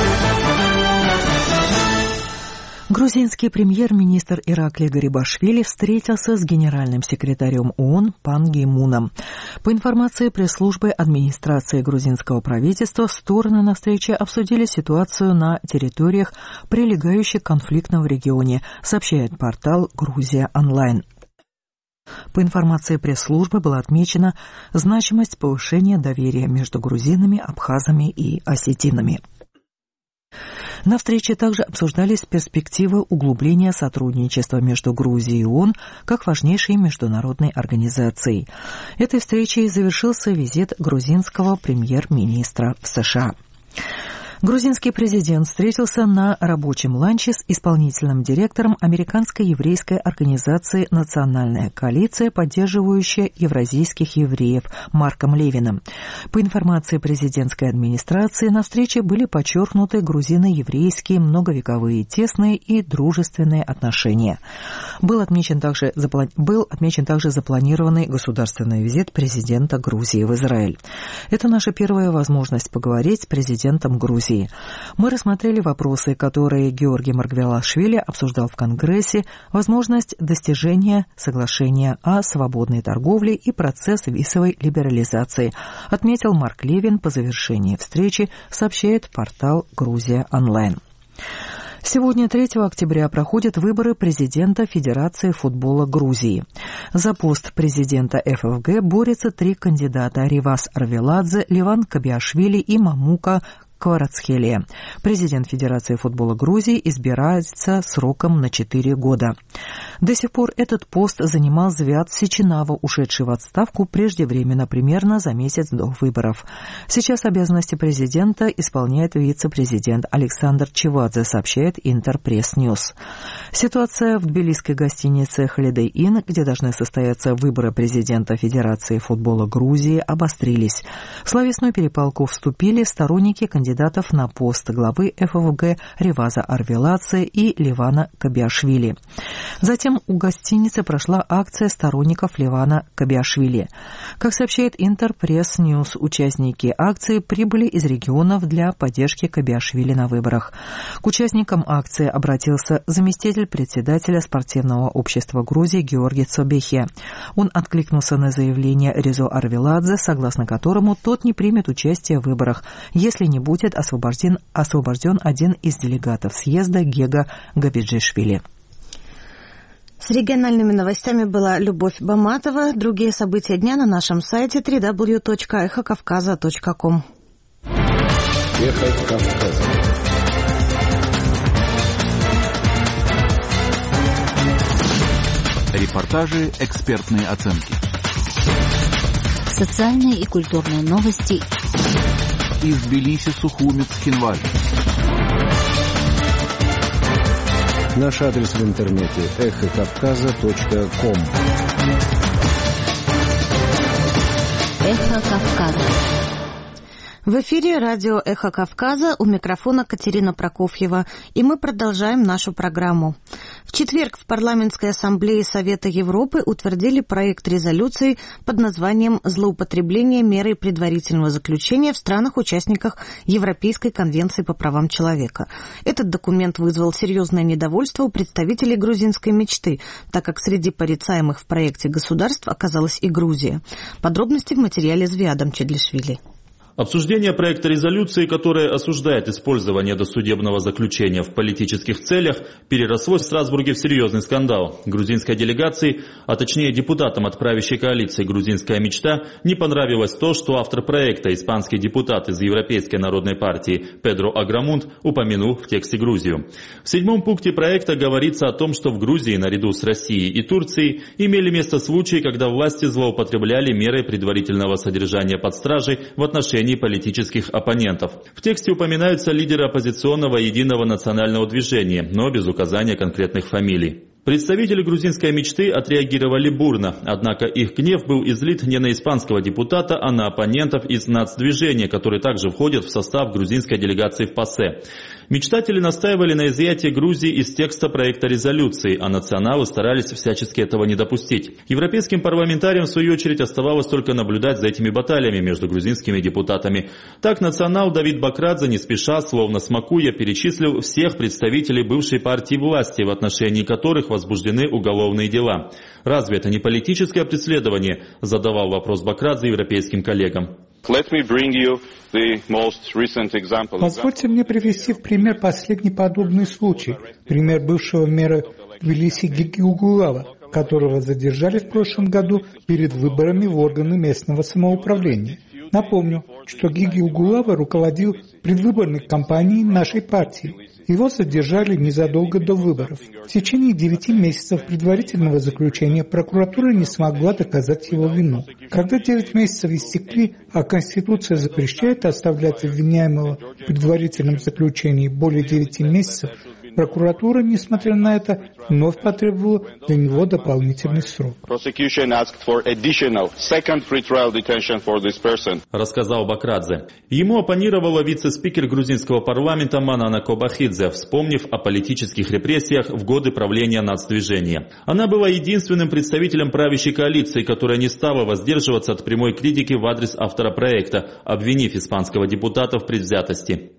Грузинский премьер-министр Ираклий Гарибашвили встретился с генеральным секретарем ООН Пан Ги Муном. По информации пресс-службы администрации грузинского правительства, стороны на встрече обсудили ситуацию на территориях, прилегающих к конфликтам в регионе, сообщает портал «Грузия онлайн». По информации пресс-службы была отмечена значимость повышения доверия между грузинами, абхазами и осетинами. На встрече также обсуждались перспективы углубления сотрудничества между Грузией и ООН как важнейшей международной организацией. Этой встречей завершился визит грузинского премьер-министра в США. Грузинский президент встретился на рабочем ланче с исполнительным директором американской еврейской организации «Национальная коалиция, поддерживающая евразийских евреев» Марком Левиным. По информации президентской администрации, на встрече были подчеркнуты грузино-еврейские многовековые тесные и дружественные отношения. Был отмечен также запланированный государственный визит президента Грузии в Израиль. Это наша первая возможность поговорить с президентом Грузии. Мы рассмотрели вопросы, которые Георгий Маргвелашвили обсуждал в Конгрессе, возможность достижения соглашения о свободной торговле и процесс визовой либерализации, отметил Марк Левин по завершении встречи, сообщает портал «Грузия онлайн». Сегодня, 3 октября, проходят выборы президента Федерации футбола Грузии. За пост президента ФФГ борются 3 кандидата – Ривас Арвеладзе, Леван Кабиашвили и Мамука Кварацхелия. Президент Федерации футбола Грузии избирается сроком на 4 года. До сих пор этот пост занимал Звят Сеченава, ушедший в отставку преждевременно, примерно за месяц до выборов. Сейчас обязанности президента исполняет вице-президент Александр Чевадзе, сообщает Интерпресс-Ньюс. Ситуация в тбилисской гостинице Holiday Inn, где должны состояться выборы президента Федерации футбола Грузии, обострились. В словесную перепалку вступили сторонники кандидатов на пост главы ФФГ Риваза Арвеладзе и Левана Кабиашвили. Затем у гостиницы прошла акция сторонников Левана Кабиашвили. Как сообщает Интерпресс-Ньюс, участники акции прибыли из регионов для поддержки Кабиашвили на выборах. К участникам акции обратился заместитель председателя спортивного общества Грузии Георгий Цобехе. Он откликнулся на заявление Ризо Арвеладзе, согласно которому тот не примет участие в выборах, если не будет освобожден один из делегатов съезда Гега Габиджишвили. С региональными новостями была Любовь Баматова. Другие события дня на нашем сайте www.эхокавказа.ком. Эхо Кавказа. Репортажи, экспертные оценки. Социальные и культурные новости. Из Тбилиси, Сухуми, Цхинвали. Наш адрес в интернете эхокавказа.ком. Эхо Кавказа. В эфире радио «Эхо Кавказа», у микрофона Катерина Прокофьева, и мы продолжаем нашу программу. В четверг в Парламентской ассамблее Совета Европы утвердили проект резолюции под названием «Злоупотребление мерой предварительного заключения в странах-участниках Европейской конвенции по правам человека». Этот документ вызвал серьезное недовольство у представителей грузинской мечты, так как среди порицаемых в проекте государств оказалась и Грузия. Подробности в материале Звиадом Чедлишвили. Обсуждение проекта резолюции, которая осуждает использование досудебного заключения в политических целях, переросло в Страсбурге в серьезный скандал. Грузинской делегации, а точнее депутатам от правящей коалиции «Грузинская мечта», не понравилось то, что автор проекта, испанский депутат из Европейской народной партии Педро Аграмунт, упомянул в тексте Грузию. В 7-м пункте проекта говорится о том, что в Грузии, наряду с Россией и Турцией, имели место случаи, когда власти злоупотребляли мерой предварительного содержания под стражей в отношении политических оппонентов. В тексте упоминаются лидеры оппозиционного единого национального движения, но без указания конкретных фамилий. Представители грузинской мечты отреагировали бурно, однако их гнев был излит не на испанского депутата, а на оппонентов из нацдвижения, которые также входят в состав грузинской делегации в ПАСЕ. Мечтатели настаивали на изъятии Грузии из текста проекта резолюции, а националы старались всячески этого не допустить. Европейским парламентариям, в свою очередь, оставалось только наблюдать за этими баталиями между грузинскими депутатами. Так национал Давид Бакрадзе не спеша, словно смакуя, перечислил всех представителей бывшей партии власти, в отношении которых возбуждены уголовные дела. Разве это не политическое преследование? Задавал вопрос Бакрадзе европейским коллегам. Позвольте мне привести в пример последний подобный случай. Пример бывшего мэра Тбилиси Гиги Угулава, которого задержали в прошлом году перед выборами в органы местного самоуправления. Напомню, что Гиги Угулава руководил предвыборной кампанией нашей партии. Его задержали незадолго до выборов. В течение 9 месяцев предварительного заключения прокуратура не смогла доказать его вину. Когда 9 месяцев истекли, а Конституция запрещает оставлять обвиняемого в предварительном заключении более 9 месяцев, прокуратура, несмотря на это, вновь потребовала для него дополнительный срок. Рассказал Бакрадзе. Ему оппонировала вице-спикер грузинского парламента Манана Кобахидзе, вспомнив о политических репрессиях в годы правления нацдвижения. Она была единственным представителем правящей коалиции, которая не стала воздерживаться от прямой критики в адрес автора проекта, обвинив испанского депутата в предвзятости.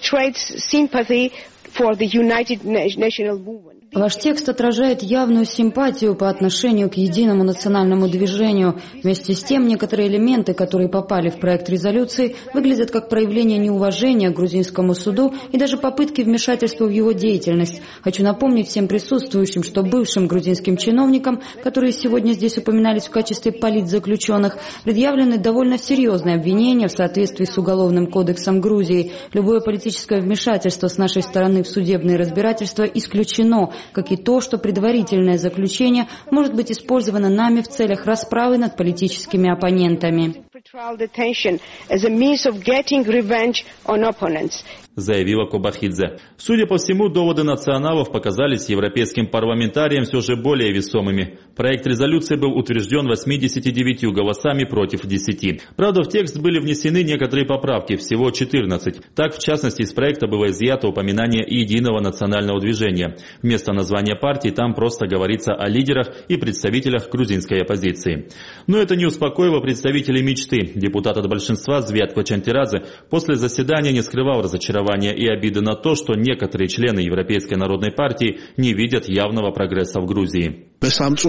Ваш текст отражает явную симпатию по отношению к единому национальному движению. Вместе с тем, некоторые элементы, которые попали в проект резолюции, выглядят как проявление неуважения к грузинскому суду и даже попытки вмешательства в его деятельность. Хочу напомнить всем присутствующим, что бывшим грузинским чиновникам, которые сегодня здесь упоминались в качестве политзаключенных, предъявлены довольно серьезные обвинения в соответствии с Уголовным кодексом Грузии. Любое политическое вмешательство с нашей стороны в судебные разбирательства исключено, как и то, что предварительное заключение может быть использовано нами в целях расправы над политическими оппонентами. Заявила Кобахидзе. Судя по всему, доводы националов показались европейским парламентариям все же более весомыми. Проект резолюции был утвержден 89 голосами против 10. Правда, в текст были внесены некоторые поправки, всего 14. Так, в частности, из проекта было изъято упоминание единого национального движения. Вместо названия партии там просто говорится о лидерах и представителях грузинской оппозиции. Но это не успокоило представителей мечты. Депутат от большинства Звиад Кочантирадзе после заседания не скрывал разочарования и обиды на то, что некоторые члены Европейской народной партии не видят явного прогресса в Грузии. Я,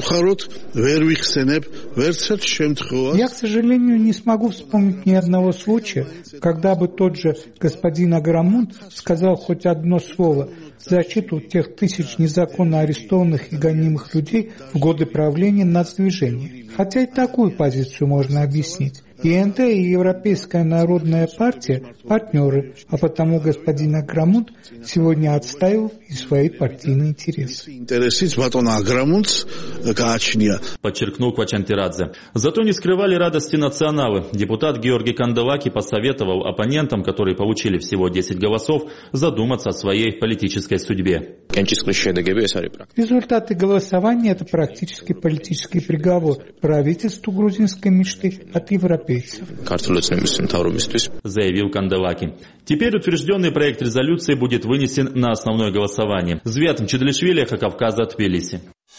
к сожалению, не смогу вспомнить ни одного случая, когда бы тот же господин Аграмунт сказал хоть одно слово в защиту тех тысяч незаконно арестованных и гонимых людей в годы правления нацдвижения. Хотя и такую позицию можно объяснить. ИНД и Европейская народная партия – партнеры, а потому господин Аграмунт сегодня отстаивал и свои партийные интересы. Подчеркнул Квачантирадзе. Зато не скрывали радости националы. Депутат Георгий Канделаки посоветовал оппонентам, которые получили всего 10 голосов, задуматься о своей политической судьбе. Результаты голосования – это практически политический приговор правительству грузинской мечты от Европы. европейцев. Заявил Канделаки. Теперь утвержденный проект резолюции будет вынесен на основное голосование. Звят Мчедлишвили, Эхо Кавказа, Тбилиси.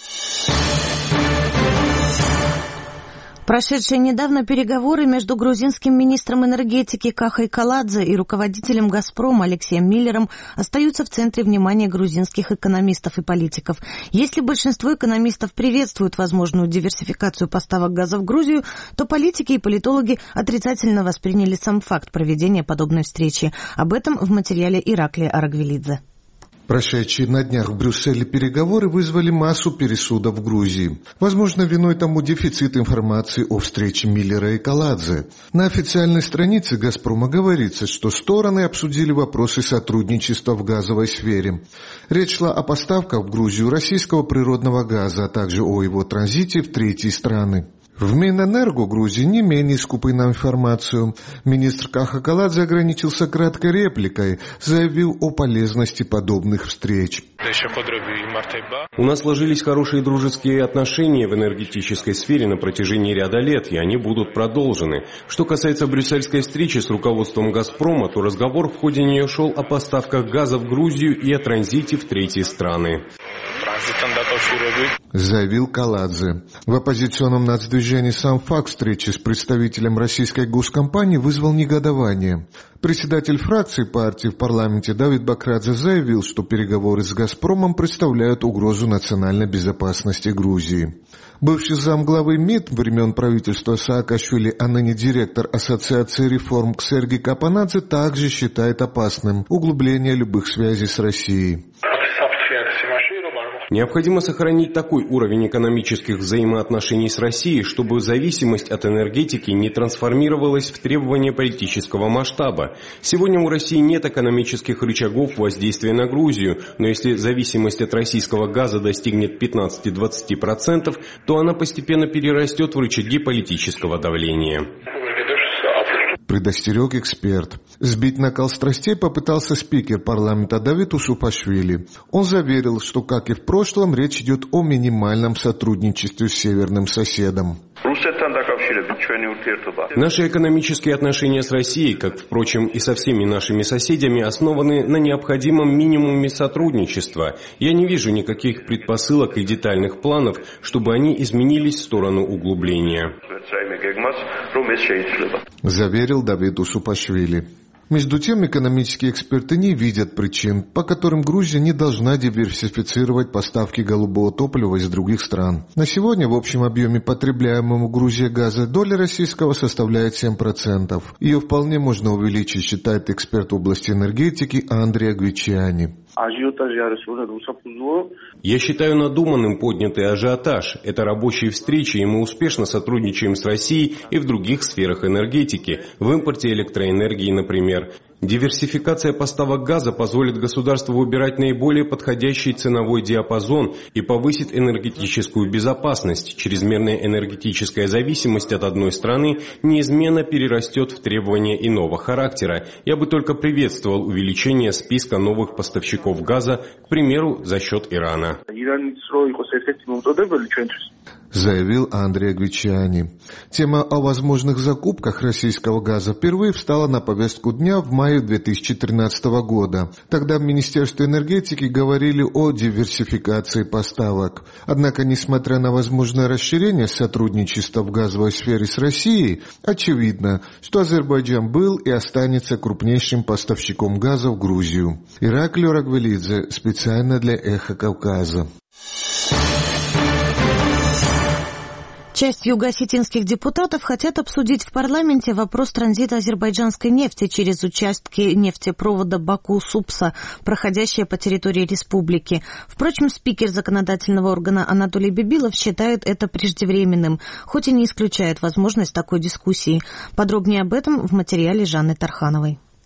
Прошедшие недавно переговоры между грузинским министром энергетики Кахой Каладзе и руководителем «Газпрома» Алексеем Миллером остаются в центре внимания грузинских экономистов и политиков. Если большинство экономистов приветствуют возможную диверсификацию поставок газа в Грузию, то политики и политологи отрицательно восприняли сам факт проведения подобной встречи. Об этом в материале Ираклия Арагвелидзе. Прошедшие на днях в Брюсселе переговоры вызвали массу пересудов в Грузии. Возможно, виной тому дефицит информации о встрече Миллера и Каладзе. На официальной странице «Газпрома» говорится, что стороны обсудили вопросы сотрудничества в газовой сфере. Речь шла о поставках в Грузию российского природного газа, а также о его транзите в третьи страны. В Минэнерго Грузии не менее скупы на информацию. Министр Каха Каладзе ограничился краткой репликой, заявил о полезности подобных встреч. У нас сложились хорошие дружеские отношения в энергетической сфере на протяжении ряда лет, и они будут продолжены. Что касается брюссельской встречи с руководством «Газпрома», то разговор в ходе нее шел о поставках газа в Грузию и о транзите в третьи страны. Заявил Каладзе. В оппозиционном нацдвижении сам факт встречи с представителем российской госкомпании вызвал негодование. Председатель фракции партии в парламенте Давид Бакрадзе заявил, что переговоры с «Газпромом» представляют угрозу национальной безопасности Грузии. Бывший замглавы МИД времен правительства Саакашвили, а ныне директор Ассоциации реформ Ксерги Капанадзе также считает опасным углубление любых связей с Россией. Необходимо сохранить такой уровень экономических взаимоотношений с Россией, чтобы зависимость от энергетики не трансформировалась в требования политического масштаба. Сегодня у России нет экономических рычагов воздействия на Грузию, но если зависимость от российского газа достигнет 15-20%, то она постепенно перерастет в рычаги политического давления. Предостерег эксперт. Сбить накал страстей попытался спикер парламента Давид Усупашвили. Он заверил, что, как и в прошлом, речь идет о минимальном сотрудничестве с северным соседом. Наши экономические отношения с Россией, как, впрочем, и со всеми нашими соседями, основаны на необходимом минимуме сотрудничества. Я не вижу никаких предпосылок и детальных планов, чтобы они изменились в сторону углубления. Заверил Давид Усупашвили. Между тем, экономические эксперты не видят причин, по которым Грузия не должна диверсифицировать поставки голубого топлива из других стран. На сегодня в общем объеме потребляемого Грузией газа доля российского составляет 7%. Ее вполне можно увеличить, считает эксперт в области энергетики Андрей Агвичиани. Я считаю надуманным поднятый ажиотаж. Это рабочие встречи, и мы успешно сотрудничаем с Россией и в других сферах энергетики, в импорте электроэнергии, например. Диверсификация поставок газа позволит государству выбирать наиболее подходящий ценовой диапазон и повысит энергетическую безопасность. Чрезмерная энергетическая зависимость от одной страны неизменно перерастет в требования иного характера. Я бы только приветствовал увеличение списка новых поставщиков газа, к примеру, за счет Ирана. Заявил Андрей Агвичиани. Тема о возможных закупках российского газа впервые встала на повестку дня в мае 2013 года. Тогда в Министерстве энергетики говорили о диверсификации поставок. Однако, несмотря на возможное расширение сотрудничества в газовой сфере с Россией, очевидно, что Азербайджан был и останется крупнейшим поставщиком газа в Грузию. Ираклий Арагвелидзе, специально для «Эхо Кавказа». Часть юго-осетинских депутатов хотят обсудить в парламенте вопрос транзита азербайджанской нефти через участки нефтепровода Баку-Супса, проходящие по территории республики. Впрочем, спикер законодательного органа Анатолий Бибилов считает это преждевременным, хоть и не исключает возможность такой дискуссии. Подробнее об этом в материале Жанны Тархановой.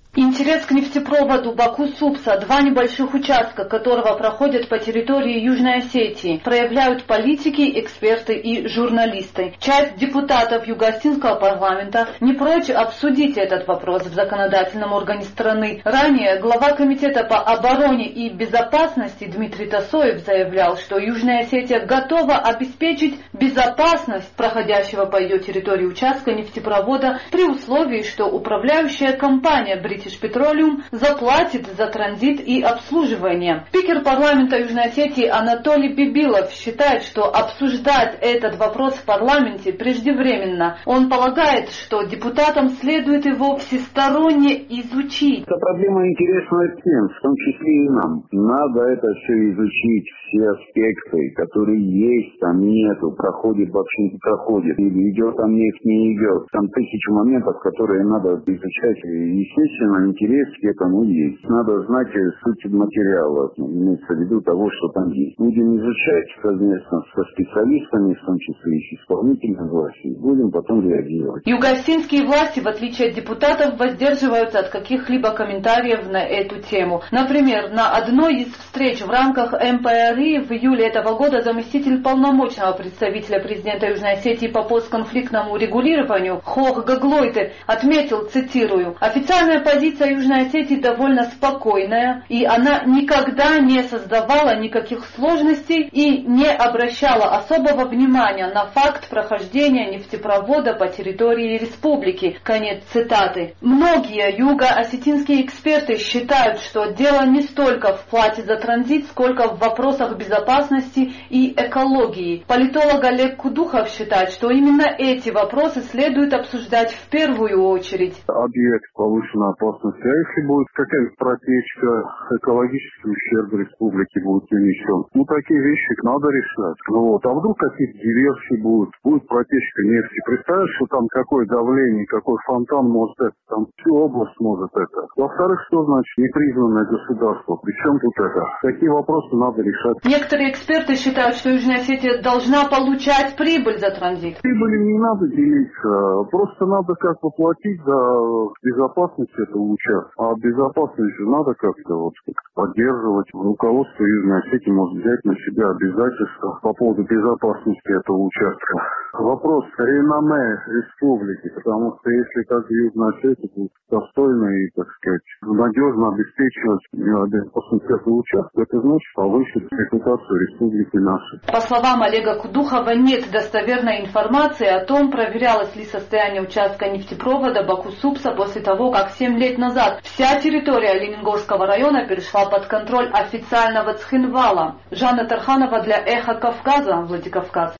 Интерес к нефтепроводу Баку-Супса, два небольших участка которого проходят по территории Южной Осетии, проявляют политики, эксперты и журналисты. Часть депутатов Юго-Осетинского парламента не прочь обсудить этот вопрос в законодательном органе страны. Ранее глава комитета по обороне и безопасности Дмитрий Тасоев заявлял, что Южная Осетия готова обеспечить безопасность проходящего по ее территории участка нефтепровода при условии, что управляющая компания British Petroleum заплатит за транзит и обслуживание. Спикер парламента Южной Осетии Анатолий Бибилов считает, что обсуждать этот вопрос в парламенте преждевременно. Он полагает, что депутатам следует его всесторонне изучить. Эта проблема интересна всем, в том числе и нам. Надо это все изучить, все аспекты, которые есть, там нету, проходит, вообще не проходит, или идет там нефть, не идет. Там тысячу моментов, которые надо изучать. Естественно, интерес к этому есть. Надо знать суть материала, имеется в виду того, что там есть. Будем изучать совместно со специалистами, в том числе и с исполнительной властью, будем потом реагировать. Юго-осетинские власти, в отличие от депутатов, воздерживаются от каких-либо комментариев на эту тему. Например, на одной из встреч в рамках МПРИ в июле этого года заместитель полномочного представителя президента Южной Осетии по постконфликтному регулированию Хох Гаглойте отметил, цитирую, «Официальная позиция Южной Осетии довольно спокойная, и она никогда не создавала никаких сложностей и не обращала особого внимания на факт прохождения нефтепровода по территории республики». Конец цитаты. Многие юго-осетинские эксперты считают, что дело не столько в плате за транзит, сколько в вопросах безопасности и экологии. Политолог Олег Кудухов считает, что именно эти вопросы следует обсуждать в первую очередь. Объект повышенной опасности, а если будет какая-то протечка, экологический ущерб республике будет нанесен, такие вещи надо решать. А вдруг какие-то диверсии будут, будет протечка нефти. Представляешь, что там какое давление, какой фонтан может это, там всю область может это. Во-вторых, что значит непризнанное государство? Причем тут это? Какие вопросы надо решать? Некоторые эксперты считают, что Южная Осетия должна получать прибыль за транзит. Прибыли не надо делиться, просто надо как-то платить за безопасность этого участка. А безопасность же надо как-то поддерживать. Руководство Южной Осетии может взять на себя обязательства по поводу безопасности этого участка. Вопрос реноме республики, потому что если как Южная Осетия будет достойно и, так сказать, надежно обеспечивать безопасность этого участка, это значит повысит репутацию республики нашей. По словам Олега Кудухова, нет достоверной информации о том, проверялось ли состояние участка нефтепровода Баку-Супса после того, как 7 лет назад вся территория Лениногорского района перешла под контроль официального Цхинвала. Жанна Тарханова для Эхо Кавказа, Владикавказ.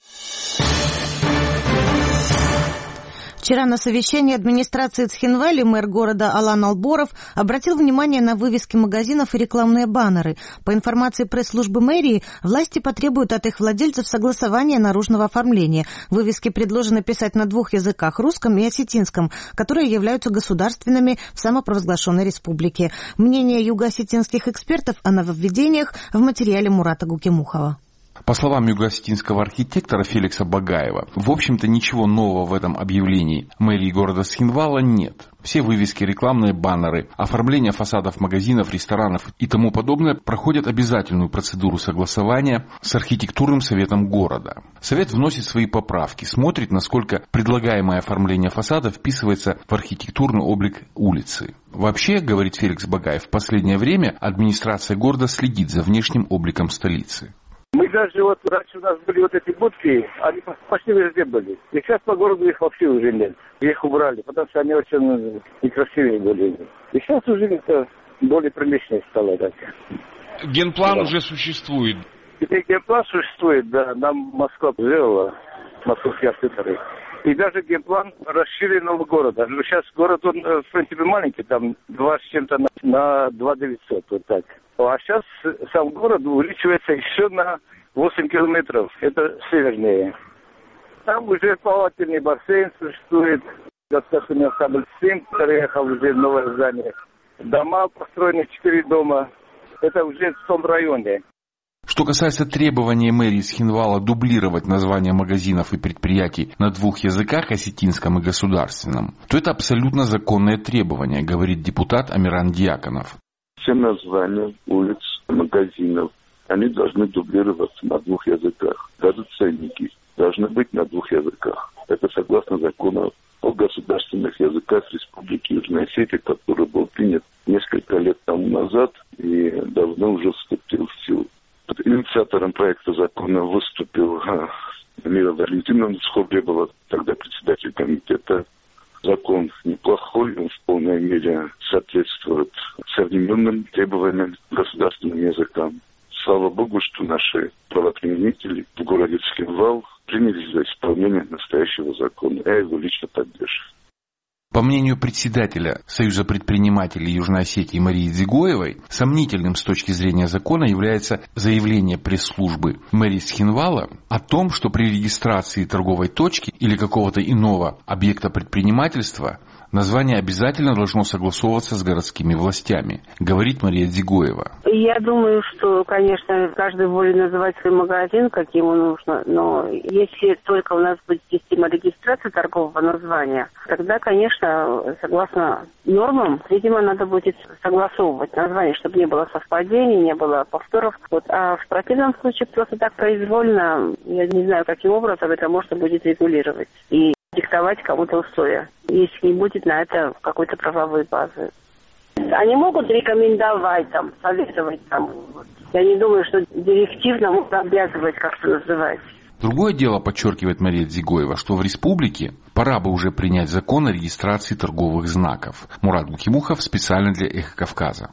Вчера на совещании администрации Цхинвали мэр города Алан Алборов обратил внимание на вывески магазинов и рекламные баннеры. По информации пресс-службы мэрии, власти потребуют от их владельцев согласования наружного оформления. Вывески предложено писать на 2 языках – русском и осетинском, которые являются государственными в самопровозглашенной республике. Мнение юго-осетинских экспертов о нововведениях в материале Мурата Гукимухова. По словам юго-осетинского архитектора Феликса Багаева, в общем-то ничего нового в этом объявлении мэрии города Цхинвала нет. Все вывески, рекламные баннеры, оформление фасадов магазинов, ресторанов и тому подобное проходят обязательную процедуру согласования с архитектурным советом города. Совет вносит свои поправки, смотрит, насколько предлагаемое оформление фасада вписывается в архитектурный облик улицы. Вообще, говорит Феликс Багаев, в последнее время администрация города следит за внешним обликом столицы. Мы даже раньше у нас были эти будки, они почти везде были. И сейчас по городу их вообще уже нет. Их убрали, потому что они очень некрасивые были. И сейчас уже это более приличнее стало. Так. Генплан уже существует. Теперь генплан существует, да, нам Москва сделала, московские архитекторы. И даже генплан расширенного города. Но сейчас город, он, в принципе, маленький, там 2 с чем-то на 2900, вот так. А сейчас сам город увеличивается еще на 8 километров. Это севернее. Там уже плавательный бассейн существует. Государственный ансамбль СИМ переехал уже в новое здание. Дома построены, 4 дома. Это уже в том районе. Что Что касается требования мэрии Цхинвала дублировать названия магазинов и предприятий на 2 языках, осетинском и государственном, то это абсолютно законное требование, говорит депутат Амиран Дьяконов. Все названия улиц, магазинов, они должны дублироваться на 2 языках. Даже ценники должны быть на 2 языках. Это согласно закону о государственных языках Республики Южная Осетия, который был принят несколько лет тому назад и давно уже вступил в силу. Инициатором проекта закона выступил Мира Валентиновна Схоблебова, тогда председатель комитета. Закон неплохой, он в полной мере соответствует современным требованиям государственным языкам. Слава Богу, что наши правоприменители в городе Цхинвал принялись за исполнение настоящего закона. Я его лично поддерживаю. По мнению председателя Союза предпринимателей Южной Осетии Марии Дзигоевой, сомнительным с точки зрения закона является заявление пресс-службы мэрии Цхинвала о том, что при регистрации торговой точки или какого-то иного объекта предпринимательства название обязательно должно согласовываться с городскими властями, говорит Мария Дзигоева. Я думаю, что, конечно, каждый волен называть свой магазин, как ему нужно, но если только у нас будет система регистрации торгового названия, тогда, конечно, согласно нормам, видимо, надо будет согласовывать название, чтобы не было совпадений, не было повторов. А в противном случае просто так произвольно, я не знаю, каким образом это можно будет регулировать и диктовать кому-то условия, если не будет на это какой-то правовой базы. Они могут рекомендовать, советовать. Я не думаю, что директивно могут обязывать как-то называть. Другое дело, подчеркивает Мария Дзигоева, что в республике пора бы уже принять закон о регистрации торговых знаков. Мурат Гукимухов специально для «Эхо Кавказа».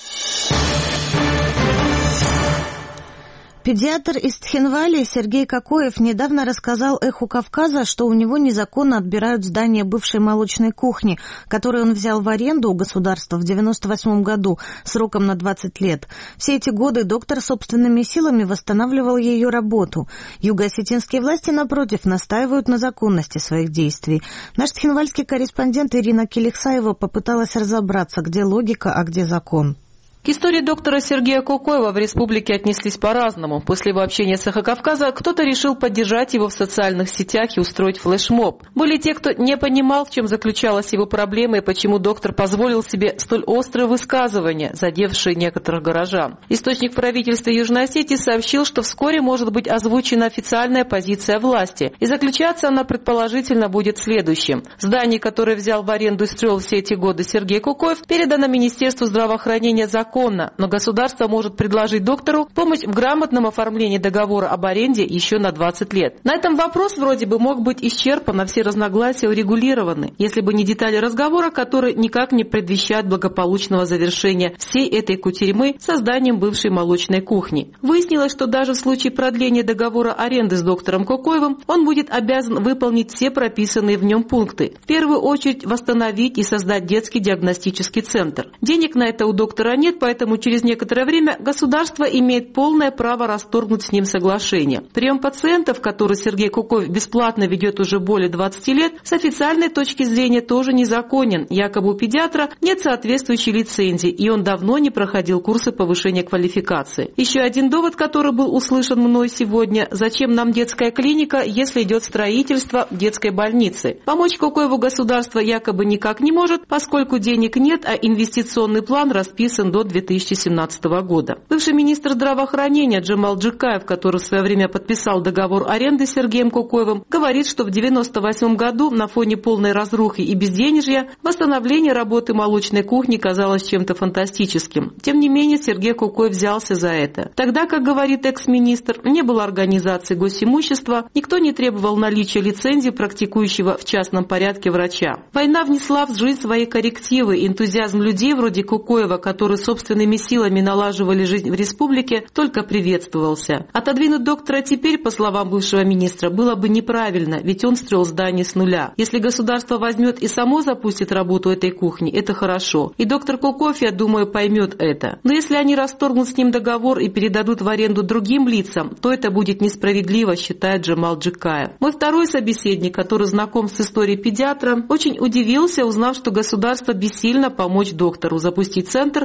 Педиатр из Цхинвали Сергей Кокоев недавно рассказал «Эху Кавказа», что у него незаконно отбирают здание бывшей молочной кухни, которую он взял в аренду у государства в 1998 году сроком на 20 лет. Все эти годы доктор собственными силами восстанавливал ее работу. Юго-осетинские власти, напротив, настаивают на законности своих действий. Наш цхинвальский корреспондент Ирина Келихсаева попыталась разобраться, где логика, а где закон. К истории доктора Сергея Кокоева в республике отнеслись по-разному. После его общения с «Эхо Кавказа» кто-то решил поддержать его в социальных сетях и устроить флешмоб. Были те, кто не понимал, в чем заключалась его проблема и почему доктор позволил себе столь острые высказывания, задевшие некоторых горожан. Источник в правительстве Южной Осетии сообщил, что вскоре может быть озвучена официальная позиция власти, и заключаться она предположительно будет следующим. Здание, которое взял в аренду и строил все эти годы Сергей Кокоев, передано Министерству здравоохранения законно, но государство может предложить доктору помощь в грамотном оформлении договора об аренде еще на 20 лет. На этом вопрос вроде бы мог быть исчерпан, а все разногласия урегулированы, если бы не детали разговора, которые никак не предвещают благополучного завершения всей этой кутерьмы созданием бывшей молочной кухни. Выяснилось, что даже в случае продления договора аренды с доктором Кокоевым он будет обязан выполнить все прописанные в нем пункты. В первую очередь восстановить и создать детский диагностический центр. Денег на это у доктора нет, поэтому через некоторое время государство имеет полное право расторгнуть с ним соглашение. Прием пациентов, который Сергей Кокоев бесплатно ведет уже более 20 лет, с официальной точки зрения тоже незаконен. Якобы у педиатра нет соответствующей лицензии, и он давно не проходил курсы повышения квалификации. Еще один довод, который был услышан мной сегодня: зачем нам детская клиника, если идет строительство детской больницы? Помочь Кокоеву государство якобы никак не может, поскольку денег нет, а инвестиционный план расписан до 2017 года. Бывший министр здравоохранения Джамал Джикаев, который в свое время подписал договор аренды с Сергеем Кокоевым, говорит, что в 1998 году на фоне полной разрухи и безденежья восстановление работы молочной кухни казалось чем-то фантастическим. Тем не менее, Сергей Кокоев взялся за это. Тогда, как говорит экс-министр, не было организации госимущества, никто не требовал наличия лицензии практикующего в частном порядке врача. Война внесла в жизнь свои коррективы, энтузиазм людей вроде Кокоева, которые собственными силами налаживали жизнь в республике, только приветствовался. Отодвинуть доктора теперь, по словам бывшего министра, было бы неправильно, ведь он строил здание с нуля. Если государство возьмет и само запустит работу этой кухни, это хорошо. И доктор Кокоев, я думаю, поймет это. Но если они расторгнут с ним договор и передадут в аренду другим лицам, то это будет несправедливо, считает Джамал Джикаев. Мой второй собеседник, который знаком с историей педиатра, очень удивился, узнав, что государство бессильно помочь доктору запустить центр и молочную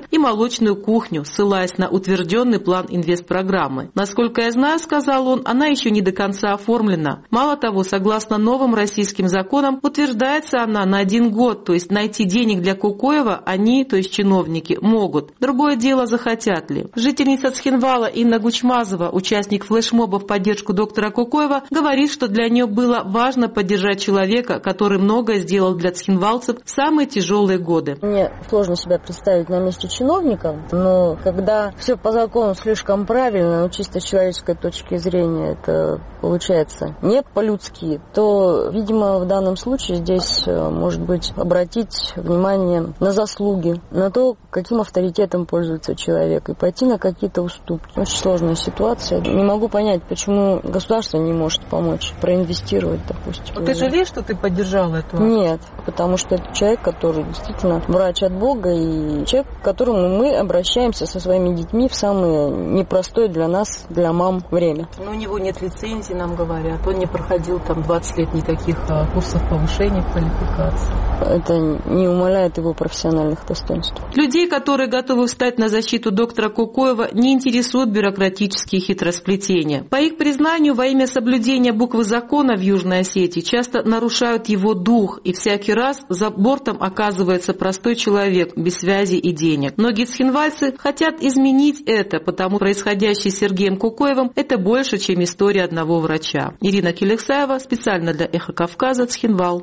молочную кухню, ссылаясь на утвержденный план инвестпрограммы. Насколько я знаю, сказал он, она еще не до конца оформлена. Мало того, согласно новым российским законам, утверждается она на 1 год, то есть найти денег для Кукоева они, то есть чиновники, могут. Другое дело, захотят ли. Жительница Цхинвала Инна Гучмазова, участник флешмоба в поддержку доктора Кукоева, говорит, что для нее было важно поддержать человека, который многое сделал для цхинвалцев в самые тяжелые годы. Мне сложно себя представить на месте чиновника, но когда все по закону слишком правильно, но чисто с человеческой точки зрения это получается не по-людски, то, видимо, в данном случае здесь, может быть, обратить внимание на заслуги, на то, каким авторитетом пользуется человек, и пойти на какие-то уступки. Очень сложная ситуация. Не могу понять, почему государство не может помочь, проинвестировать, допустим. Ты жалеешь, что ты поддержала эту? Нет, потому что это человек, который действительно врач от Бога, и человек, к которому мы обращаемся со своими детьми в самое непростое для нас, для мам, время. Но у него нет лицензии, нам говорят. Он не проходил там 20 лет никаких курсов повышения квалификации. Это не умаляет его профессиональных достоинств. Людей, которые готовы встать на защиту доктора Кукоева, не интересуют бюрократические хитросплетения. По их признанию, во имя соблюдения буквы закона в Южной Осетии часто нарушают его дух, и всякий раз за бортом оказывается простой человек без связи и денег. Многие цхинвальцы хотят изменить это, потому происходящее с Сергеем Кукоевым – это больше, чем история одного врача. Ирина Келексаева, специально для «Эхо Кавказа», Цхинвал.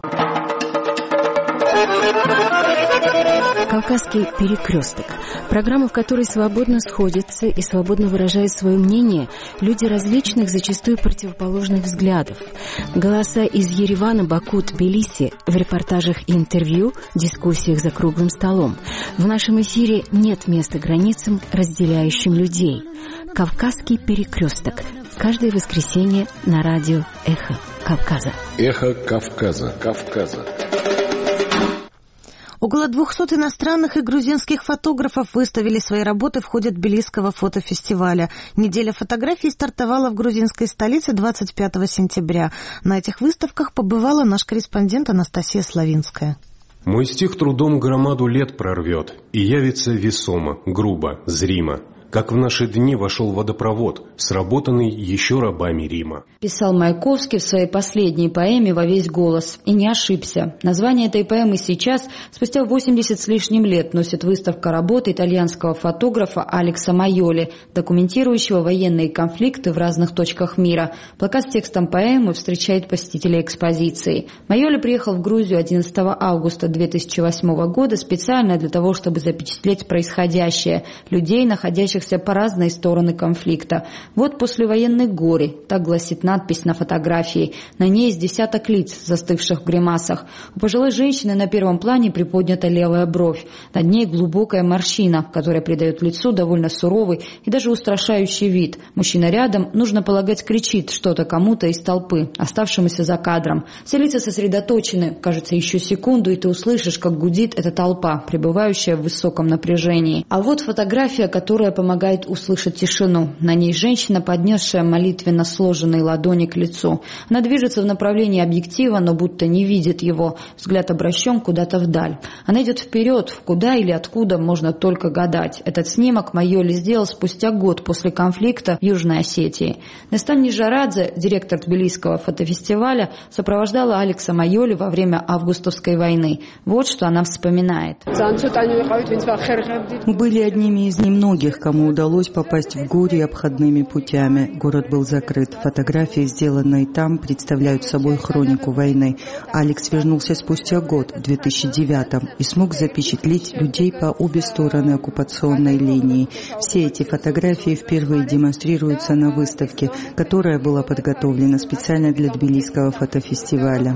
«Кавказский перекресток» – программа, в которой свободно сходятся и свободно выражают свое мнение люди различных, зачастую противоположных взглядов. Голоса из Еревана, Баку, Тбилиси в репортажах и интервью, дискуссиях за круглым столом. В нашем эфире нет места границам, разделяющим людей. «Кавказский перекресток» каждое воскресенье на радио «Эхо Кавказа». «Эхо Кавказа». Около 200 иностранных и грузинских фотографов выставили свои работы в ходе Тбилисского фотофестиваля. Неделя фотографий стартовала в грузинской столице 25 сентября. На этих выставках побывала наш корреспондент Анастасия Славинская. Мой стих трудом громаду лет прорвет и явится весомо, грубо, зримо. Как в наши дни вошел водопровод, сработанный еще рабами Рима. Писал Маяковский в своей последней поэме «Во весь голос». И не ошибся. Название этой поэмы сейчас, спустя 80 с лишним лет, носит выставка работы итальянского фотографа Алекса Майоли, документирующего военные конфликты в разных точках мира. Плакат с текстом поэмы встречает посетителей экспозиции. Майоли приехал в Грузию 11 августа 2008 года специально для того, чтобы запечатлеть происходящее, людей, находящихся по разные стороны конфликта. Вот послевоенный горе, так гласит надпись на фотографии. На ней из десяток лиц, застывших в гримасах. У пожилой женщины на первом плане приподнята левая бровь. Над ней глубокая морщина, которая придает лицу довольно суровый и даже устрашающий вид. Мужчина рядом, нужно полагать, кричит что-то кому-то из толпы, оставшемуся за кадром. Все лица сосредоточены. Кажется, еще секунду, и ты услышишь, как гудит эта толпа, пребывающая в высоком напряжении. А вот фотография, которая помогает услышать тишину. На ней женщина, поднесшая молитвенно сложенные ладони к лицу. Она движется в направлении объектива, но будто не видит его. Взгляд обращен куда-то вдаль. Она идет вперед, куда или откуда можно только гадать. Этот снимок Майоли сделал спустя год после конфликта в Южной Осетии. Нестан Нижарадзе, директор Тбилисского фотофестиваля, сопровождала Алекса Майоли во время августовской войны. Вот что она вспоминает. Были одними из немногих, кому удалось попасть в горе обходными путями. Город был закрыт. Фотографии, сделанные там, представляют собой хронику войны. Алекс вернулся спустя год, в 2009-м, и смог запечатлеть людей по обе стороны оккупационной линии. Все эти фотографии впервые демонстрируются на выставке, которая была подготовлена специально для Тбилисского фотофестиваля.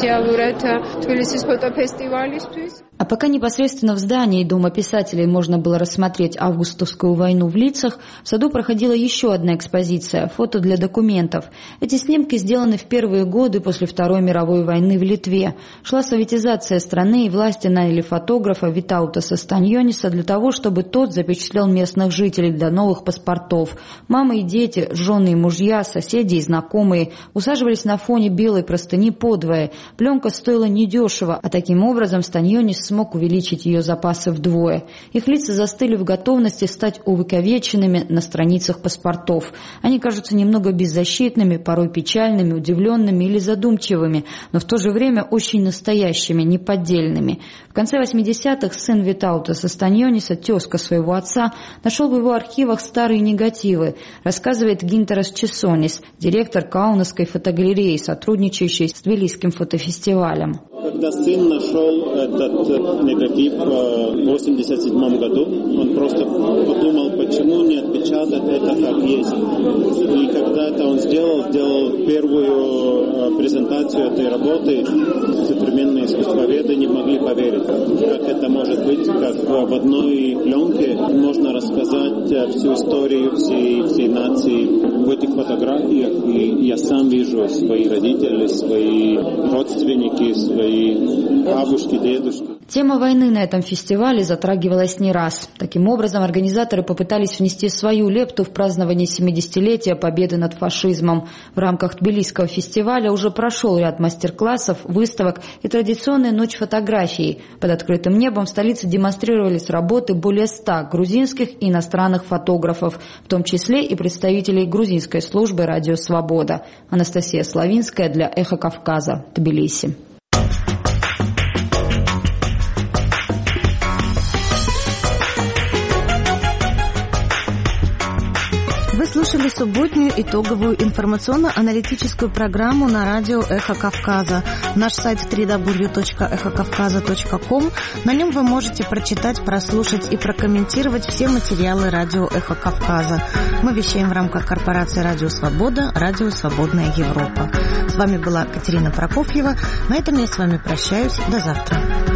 А пока непосредственно в здании Дома писателей можно было рассмотреть августовскую войну в лицах, в саду проходила еще одна экспозиция – фото для документов. Эти снимки сделаны в первые годы после Второй мировой войны в Литве. Шла советизация страны, и власти наняли фотографа Витаутаса Станьониса для того, чтобы тот запечатлел местных жителей для новых паспортов. Мамы и дети, жены и мужья, соседи и знакомые усаживались на фоне белой простыни подвое. Пленка стоила недешево, а таким образом Станьонис смог смог увеличить ее запасы вдвое. Их лица застыли в готовности стать увековеченными на страницах паспортов. Они кажутся немного беззащитными, порой печальными, удивленными или задумчивыми, но в то же время очень настоящими, неподдельными. В конце 80-х сын Витаутаса Станьониса, тезка своего отца, нашел в его архивах старые негативы, рассказывает Гинтерас Чесонис, директор Каунасской фотогалереи, сотрудничающей с Тбилисским фотофестивалем. Когда сын нашел этот негатив в 1987 году, он просто подумал, почему не отпечатать это как есть. И когда это он сделал первую презентацию этой работы, современные искусствоведы не могли поверить, как это может быть, как в одной пленке можно рассказать всю историю всей нации в этих фотографиях. И я сам вижу свои родители, свои родственники, свои бабушки, дедушки. Тема войны на этом фестивале затрагивалась не раз. Таким образом, организаторы попытались внести свою лепту в празднование 70-летия победы над фашизмом. В рамках Тбилисского фестиваля уже прошел ряд мастер-классов, выставок и традиционная ночь фотографий. Под открытым небом в столице демонстрировались работы более 100 грузинских и иностранных фотографов, в том числе и представителей грузинской службы «Радио Свобода». Анастасия Славинская для «Эхо Кавказа», Тбилиси. Вы слушали субботнюю итоговую информационно-аналитическую программу на радио «Эхо Кавказа». Наш сайт www.эхокавказа.ком. На нем вы можете прочитать, прослушать и прокомментировать все материалы радио «Эхо Кавказа». Мы вещаем в рамках корпорации «Радио Свобода», «Радио Свободная Европа». С вами была Катерина Прокофьева. На этом я с вами прощаюсь. До завтра.